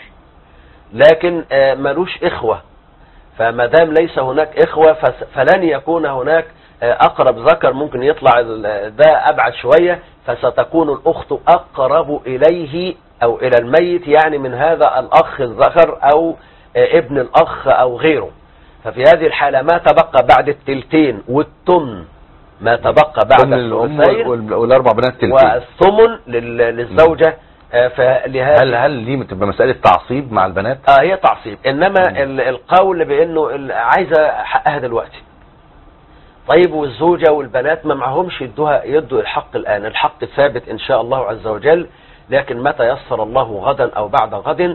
لكن ملوش إخوة، فما دام ليس هناك إخوة فلن يكون هناك أقرب ذكر، ممكن يطلع ده أبعد شوية، فستكون الأخت أقرب إليه أو إلى الميت، يعني من هذا الأخ الذكر أو ابن الأخ أو غيره. ففي هذه الحالة ما تبقى بعد التلتين والثمن، ما تبقى بعد الثلثين والأربع بنات تلتين، والثمن للزوجة آه فلهذا هل هل دي بتبقى مسألة تعصيب مع البنات؟ اه هي تعصيب، انما ال- القول بانه ال- عايزة حقها دلوقتي. طيب والزوجة والبنات ما معهمش يدوها يدوا الحق الآن، الحق ثابت إن شاء الله عز وجل، لكن متى يسر الله غدا أو بعد غد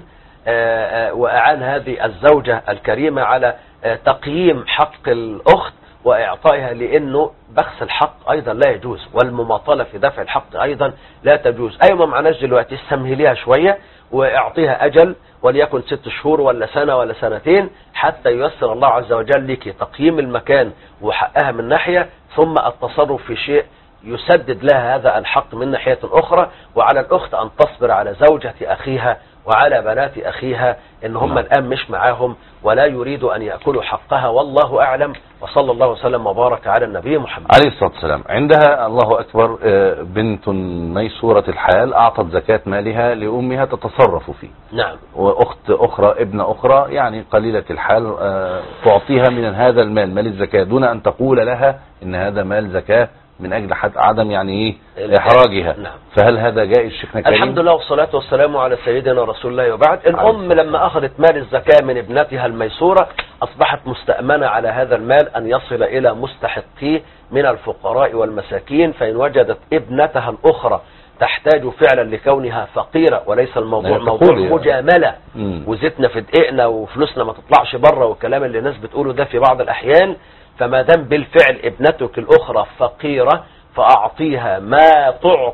وأعان هذه الزوجة الكريمة على تقييم حق الأخت وإعطائها، لأنه بخس الحق أيضا لا يجوز، والمماطلة في دفع الحق أيضا لا تجوز. أيوة ما معناش دلوقتي، استمهليها شوية واعطيها أجل وليكن ست شهور ولا سنة ولا سنتين حتى ييسر الله عز وجل لك تقييم المكان وحقها من ناحية، ثم التصرف في شيء يسدد لها هذا الحق من ناحية أخرى. وعلى الأخت أن تصبر على زوجة أخيها وعلى بنات أخيها إن هم الآن مش معاهم ولا يريد أن يأكلوا حقها، والله أعلم. وصلى الله وسلم وبارك على النبي محمد عليه الصلاة والسلام. عندها الله أكبر بنت ميسورة الحال أعطت زكاة مالها لأمها تتصرف فيه. نعم. وأخت أخرى ابنة أخرى يعني قليلة الحال تعطيها من هذا المال مال الزكاة دون أن تقول لها إن هذا مال زكاة من أجل حد عدم يعني إيه إحراجها. نعم. فهل هذا جائز شيخنا الكريم؟ الحمد لله والصلاة والسلام على سيدنا رسول الله. وبعد، الأم لما أخذت مال الزكاة من ابنتها الميسورة أصبحت مستأمنة على هذا المال أن يصل إلى مستحقيه من الفقراء والمساكين، فإن وجدت ابنتها الأخرى تحتاج فعلا لكونها فقيرة وليس الموضوع موضوع مجاملة وزيتنا في دقيقنا وفلوسنا ما تطلعش بره والكلام اللي الناس بتقوله ده في بعض الأحيان، فما دام بالفعل ابنتك الأخرى فقيرة فأعطيها ما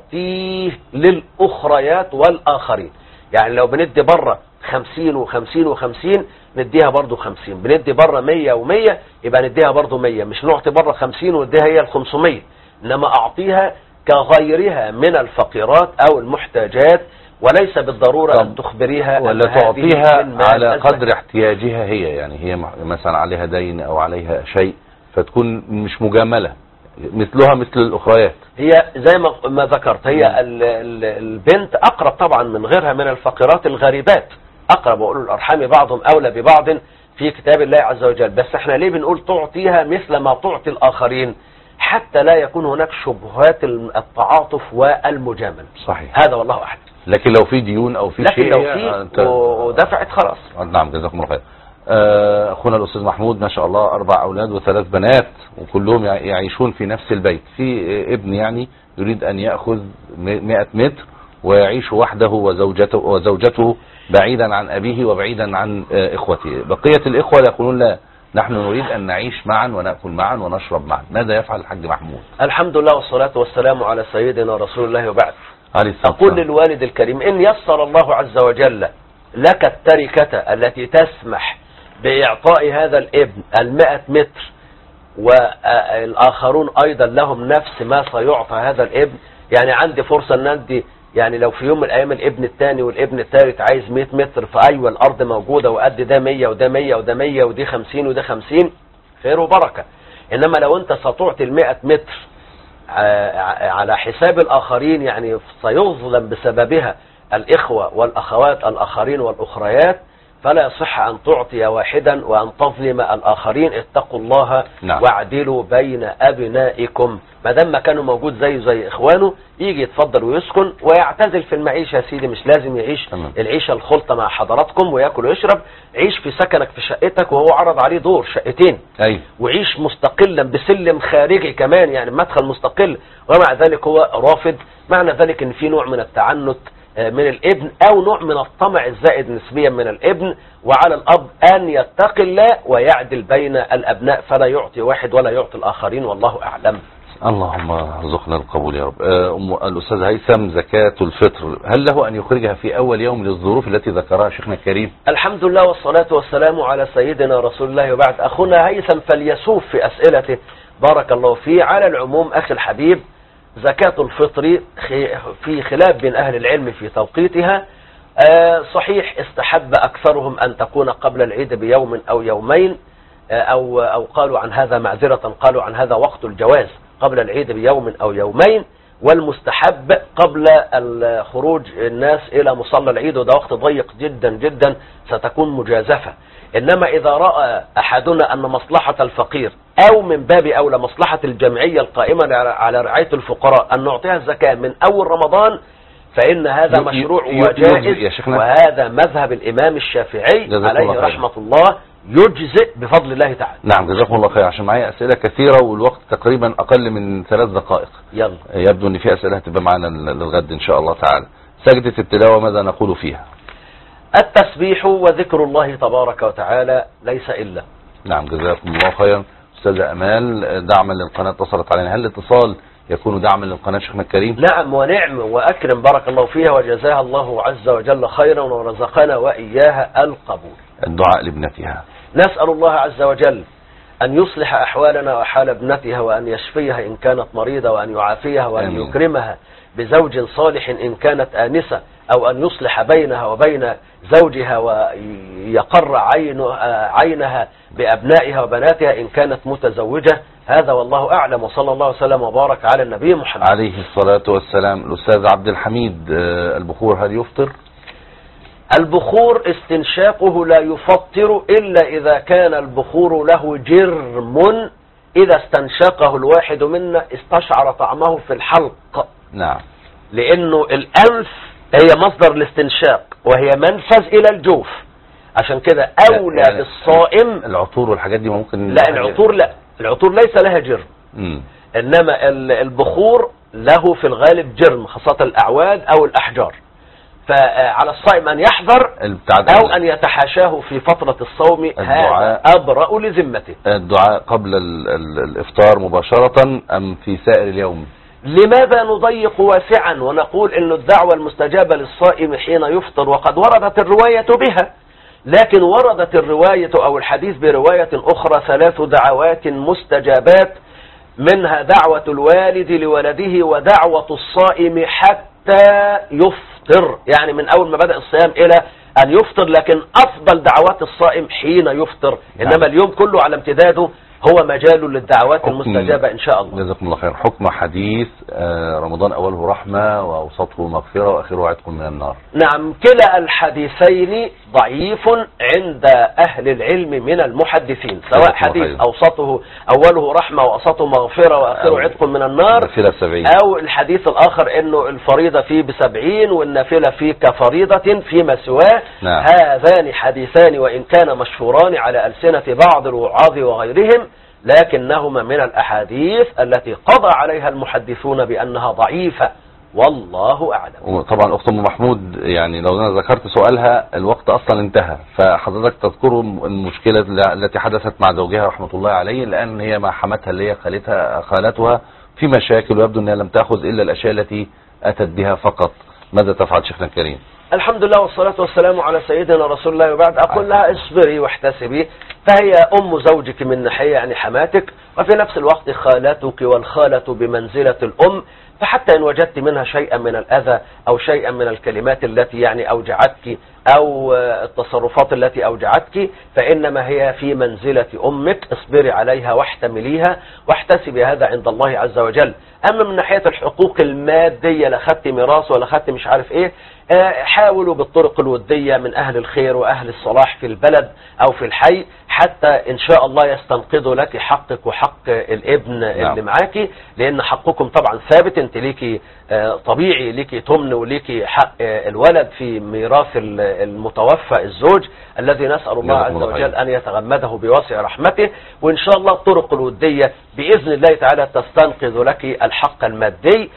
تعطيه للأخريات والآخرين. يعني لو بندي بره خمسين وخمسين وخمسين نديها برضو خمسين، بندي بره مية ومية يبقى نديها برضو مية، مش نعطي بره خمسين ونديها هي الخمسمية، إنما أعطيها كغيرها من الفقيرات أو المحتاجات، وليس بالضرورة أن تخبريها ولا تعطيها على قدر احتياجها هي، يعني هي مثلا عليها دين أو عليها شيء فتكون مش مجاملة مثلها مثل الأخريات. هي زي ما ذكرت، هي ال ال البنت أقرب طبعا من غيرها من الفقيرات الغريبات، أقرب، وأولو الأرحام بعضهم أولى ببعض في كتاب الله عز وجل. بس احنا ليه بنقول تعطيها مثل ما تعطي الآخرين؟ حتى لا يكون هناك شبهات التعاطف والمجاملة. صحيح. هذا والله أعلم. لكن لو في ديون أو في لكن شيء لو في انت... ودفعت خلاص. نعم جزاكم الله خير. أخونا الأستاذ محمود ما شاء الله أربع أولاد وثلاث بنات وكلهم يعيشون في نفس البيت. في ابن يعني يريد أن يأخذ مئة متر ويعيش وحده وزوجته, وزوجته بعيدا عن أبيه وبعيدا عن إخوته. بقية الإخوة يقولون لا، نحن نريد أن نعيش معا ونأكل معا ونشرب معا. ماذا يفعل الحاج محمود؟ الحمد لله والصلاة والسلام على سيدنا رسول الله. وبعد، أقول للوالد الكريم إن يسر الله عز وجل لك التركة التي تسمح بإعطاء هذا الابن المائة متر والآخرون أيضا لهم نفس ما سيعطى هذا الابن، يعني عندي فرصة أن أندي، يعني لو في يوم من الأيام الابن الثاني والابن الثالث عايز مئة متر، فأيوة الأرض موجودة وقد ده مية وده مية وده مية ودي خمسين وده خمسين، خير وبركة. إنما لو أنت ستعطي المائة متر على حساب الآخرين يعني سيظلم بسببها الإخوة والأخوات الآخرين والأخريات، فلا يصح أن تعطي واحدا وأن تظلم الآخرين. اتقوا الله. نعم. واعدلوا بين أبنائكم. ما دام ما كانوا موجود زيه زي إخوانه يجي يتفضل ويسكن ويعتزل في المعيشة يا سيدي، مش لازم يعيش تمام. العيشة الخلطة مع حضراتكم ويأكل ويشرب. عيش في سكنك في شقتك وهو عرض عليه دور شقتين. أي. وعيش مستقلا بسلم خارجي كمان، يعني مدخل مستقل، ومع ذلك هو رافض. معنى ذلك ان في نوع من التعنت من الابن او نوع من الطمع الزائد نسبيا من الابن، وعلى الاب ان يتقي الله ويعدل بين الابناء فلا يعطي واحد ولا يعطي الاخرين، والله اعلم. اللهم ارزقنا القبول يا رب. أم الأستاذ هيثم، زكاة الفطر هل له أن يخرجها في أول يوم للظروف التي ذكرها شيخنا الكريم؟ الحمد لله والصلاة والسلام على سيدنا رسول الله. وبعد، أخونا هيثم فليسوف في أسئلته بارك الله فيه. على العموم أخي الحبيب، زكاة الفطر في خلاف بين أهل العلم في توقيتها. صحيح استحب أكثرهم أن تكون قبل العيد بيوم أو يومين، أو أو قالوا عن هذا معذرة، قالوا عن هذا وقت الجواز قبل العيد بيوم أو يومين، والمستحب قبل الخروج الناس إلى مصلى العيد، وده وقت ضيق جدا جدا ستكون مجازفة. إنما إذا رأى أحدنا أن مصلحة الفقير أو من باب أولى مصلحة الجمعية القائمة على رعاية الفقراء أن نعطيها الزكاة من أول رمضان، فإن هذا مشروع وجائز، وهذا مذهب الإمام الشافعي عليه رحمة الله، يجزئ بفضل الله تعالى. نعم جزاكم الله خير. عشان معايا أسئلة كثيرة والوقت تقريبا أقل من ثلاث دقائق. يلا. يبدو أن في أسئلة هتبقى معنا للغد إن شاء الله تعالى. سجدة التلاوة ماذا نقول فيها؟ التسبيح وذكر الله تبارك وتعالى ليس إلا. نعم جزاكم الله خيرا. أستاذة أمال، دعما للقناة اتصلت علينا، هل الاتصال يكون دعما للقناة شيخنا الكريم؟ نعم ونعم وأكرم، بارك الله فيها وجزاها الله عز وجل خيرا ورزقنا وإياها القبول. الدعاء لابنتها. نسأل الله عز وجل أن يصلح أحوالنا وحال ابنتها، وأن يشفيها إن كانت مريضة، وأن يعافيها، وأن آمين. يكرمها بزوج صالح إن كانت آنسة، أو أن يصلح بينها وبين زوجها ويقر عينها بأبنائها وبناتها إن كانت متزوجة. هذا والله أعلم، وصلى الله وسلم وبارك على النبي محمد عليه الصلاة والسلام. الأستاذ عبد الحميد، البخور هل يفطر؟ البخور استنشاقه لا يفطر إلا إذا كان البخور له جرم، إذا استنشقه الواحد منا استشعر طعمه في الحلق. نعم. لأنه الأنف هي مصدر الاستنشاق وهي منفذ إلى الجوف، عشان كده أولى يعني بالصائم. العطور والحاجات دي ممكن؟ لا العطور لا، العطور ليس لها جرم. م. إنما البخور له في الغالب جرم، خاصة الأعواد أو الأحجار. فعلى الصائم أن يحذر أو أن يتحاشاه في فترة الصوم، هذا أبرأ لذمته. الدعاء قبل الإفطار مباشرة أم في سائر اليوم؟ لماذا نضيق واسعا ونقول إن الدعوة المستجابة للصائم حين يفطر، وقد وردت الرواية بها، لكن وردت الرواية أو الحديث برواية أخرى ثلاث دعوات مستجابات، منها دعوة الوالد لولده ودعوة الصائم حتى يفطر، يعني من أول ما بدأ الصيام إلى أن يفطر، لكن أفضل دعوات الصائم حين يفطر. إنما اليوم كله على امتداده هو مجال للدعوات المستجابة إن شاء الله. جزاكم الله خير. حكم حديث رمضان أوله رحمة وأوسطه مغفرة وآخره عتق من النار. نعم كلا الحديثين ضعيف عند أهل العلم من المحدثين، سواء حديث أوسطه أوله رحمة وأوسطه مغفرة وآخره عتق من النار، أو الحديث الآخر إنه الفريضة فيه بسبعين والنافلة فيه كفريضة فيما سواه. نعم. هذان حديثان وإن كان مشهوران على ألسنة بعض الوعاظ وغيرهم، لكنهما من الأحاديث التي قضى عليها المحدثون بأنها ضعيفة، والله أعلم. طبعا أخت أم محمود، يعني لو أنا ذكرت سؤالها الوقت أصلا انتهى، فحضرتك تذكروا المشكلة التي حدثت مع زوجها رحمة الله عليه، لأن هي مع حماتها اللي هي خالتها خالتها في مشاكل، ويبدو أنها لم تأخذ إلا الأشياء التي أتت بها فقط. ماذا تفعل شيخنا الكريم؟ الحمد لله والصلاة والسلام على سيدنا رسول الله، وبعد أقول لها اصبري واحتسبي، فهي أم زوجك من ناحية يعني حماتك، وفي نفس الوقت خالتك، والخالة بمنزلة الأم، فحتى إن وجدت منها شيئا من الأذى أو شيئا من الكلمات التي يعني أوجعتك أو التصرفات التي أوجعتك، فإنما هي في منزلة أمك، اصبري عليها واحتمليها واحتسبي هذا عند الله عز وجل. أما من ناحية الحقوق المادية، لا خدت ميراث ولا خدت مش عارف إيه، حاولوا بالطرق الودية من أهل الخير وأهل الصلاح في البلد أو في الحي، حتى إن شاء الله يستنقذوا لك حقك وحق الابن نعم. اللي معاكي، لأن حقكم طبعا ثابت، انت ليكي طبيعي ليكي تمن وليكي حق الولد في ميراث المتوفى الزوج، الذي نسأل الله عز وجل أن يتغمده بواسع رحمته. وإن شاء الله الطرق الودية بإذن الله تعالى تستنقذ لك الحق المادي،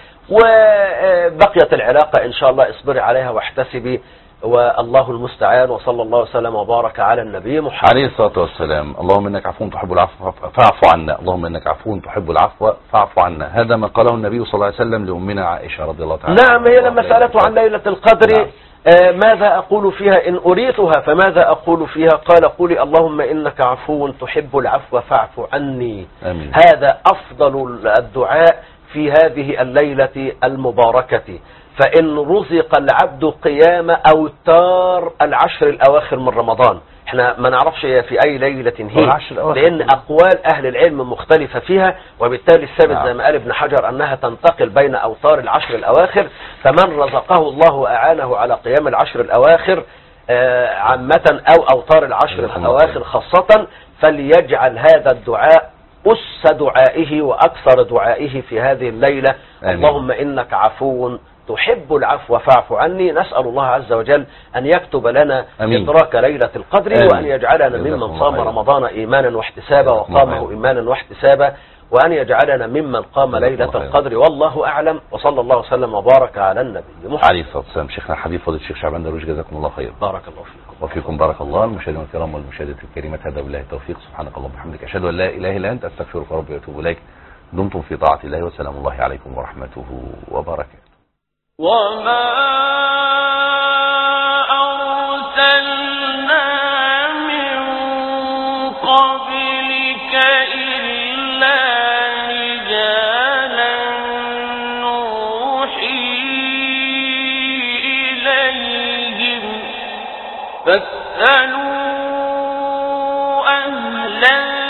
وبقيت العلاقة إن شاء الله اصبري عليها واحتسبي، والله المستعان، وصلى الله وسلم وبارك على النبي محمد عليه الصلاة والسلام. اللهم إنك عفو تحب العفو فاعف عنا، اللهم إنك عفو تحب العفو فاعف عنا. هذا ما قاله النبي صلى الله عليه وسلم لأمنا عائشة رضي الله تعالى. نعم، هي لما سألته عن ليلة القدر نعم. آه ماذا أقول فيها إن أريتها، فماذا أقول فيها؟ قال قولي اللهم إنك عفو تحب العفو فاعف عني. آمين. هذا أفضل الدعاء في هذه الليلة المباركة، فإن رزق العبد قيام أوتار العشر الأواخر من رمضان، احنا ما نعرفش في أي ليلة هي، لأن أقوال أهل العلم مختلفة فيها، وبالتالي الثابت زي ما قال ابن حجر أنها تنتقل بين أوتار العشر الأواخر، فمن رزقه الله وأعانه على قيام العشر الأواخر عامة أو أوتار العشر الأواخر خاصة، فليجعل هذا الدعاء أس دعائه وأكثر دعائه في هذه الليلة. آمين. اللهم إنك عفو تحب العفو فاعف عني. نسأل الله عز وجل أن يكتب لنا أمين. إدراك ليلة القدر، أمين. وأن يجعلنا جزاكم ممن الله صام خيرا. رمضان إيمانا واحتسابا جزاكم الله وقامه خيرا. إيمانا واحتسابا، وأن يجعلنا ممن قام جزاكم ليلة الله خيرا. القدر. والله أعلم، وصلى الله وسلم وبارك على النبي محمد عليه الصلاة والسلام. شيخنا الحبيب فضيلة الشيخ شعبان درويش، جزاكم الله خير. بارك الله فيكم. وفيكم بارك الله. المشاهدين الكرام والمشاهدات الكريمات، هذا بالله التوفيق. سبحانك اللهم وبحمدك، أشهد أن لا إله إلا أنت، أستغفرك ربي وأتوب إليك. دمتم في طاعة الله، وسلام الله عليكم ورحمته وبركاته. وما أرسلنا من قبلك إلا رجالا نوحي إليهم فاسألوا أهل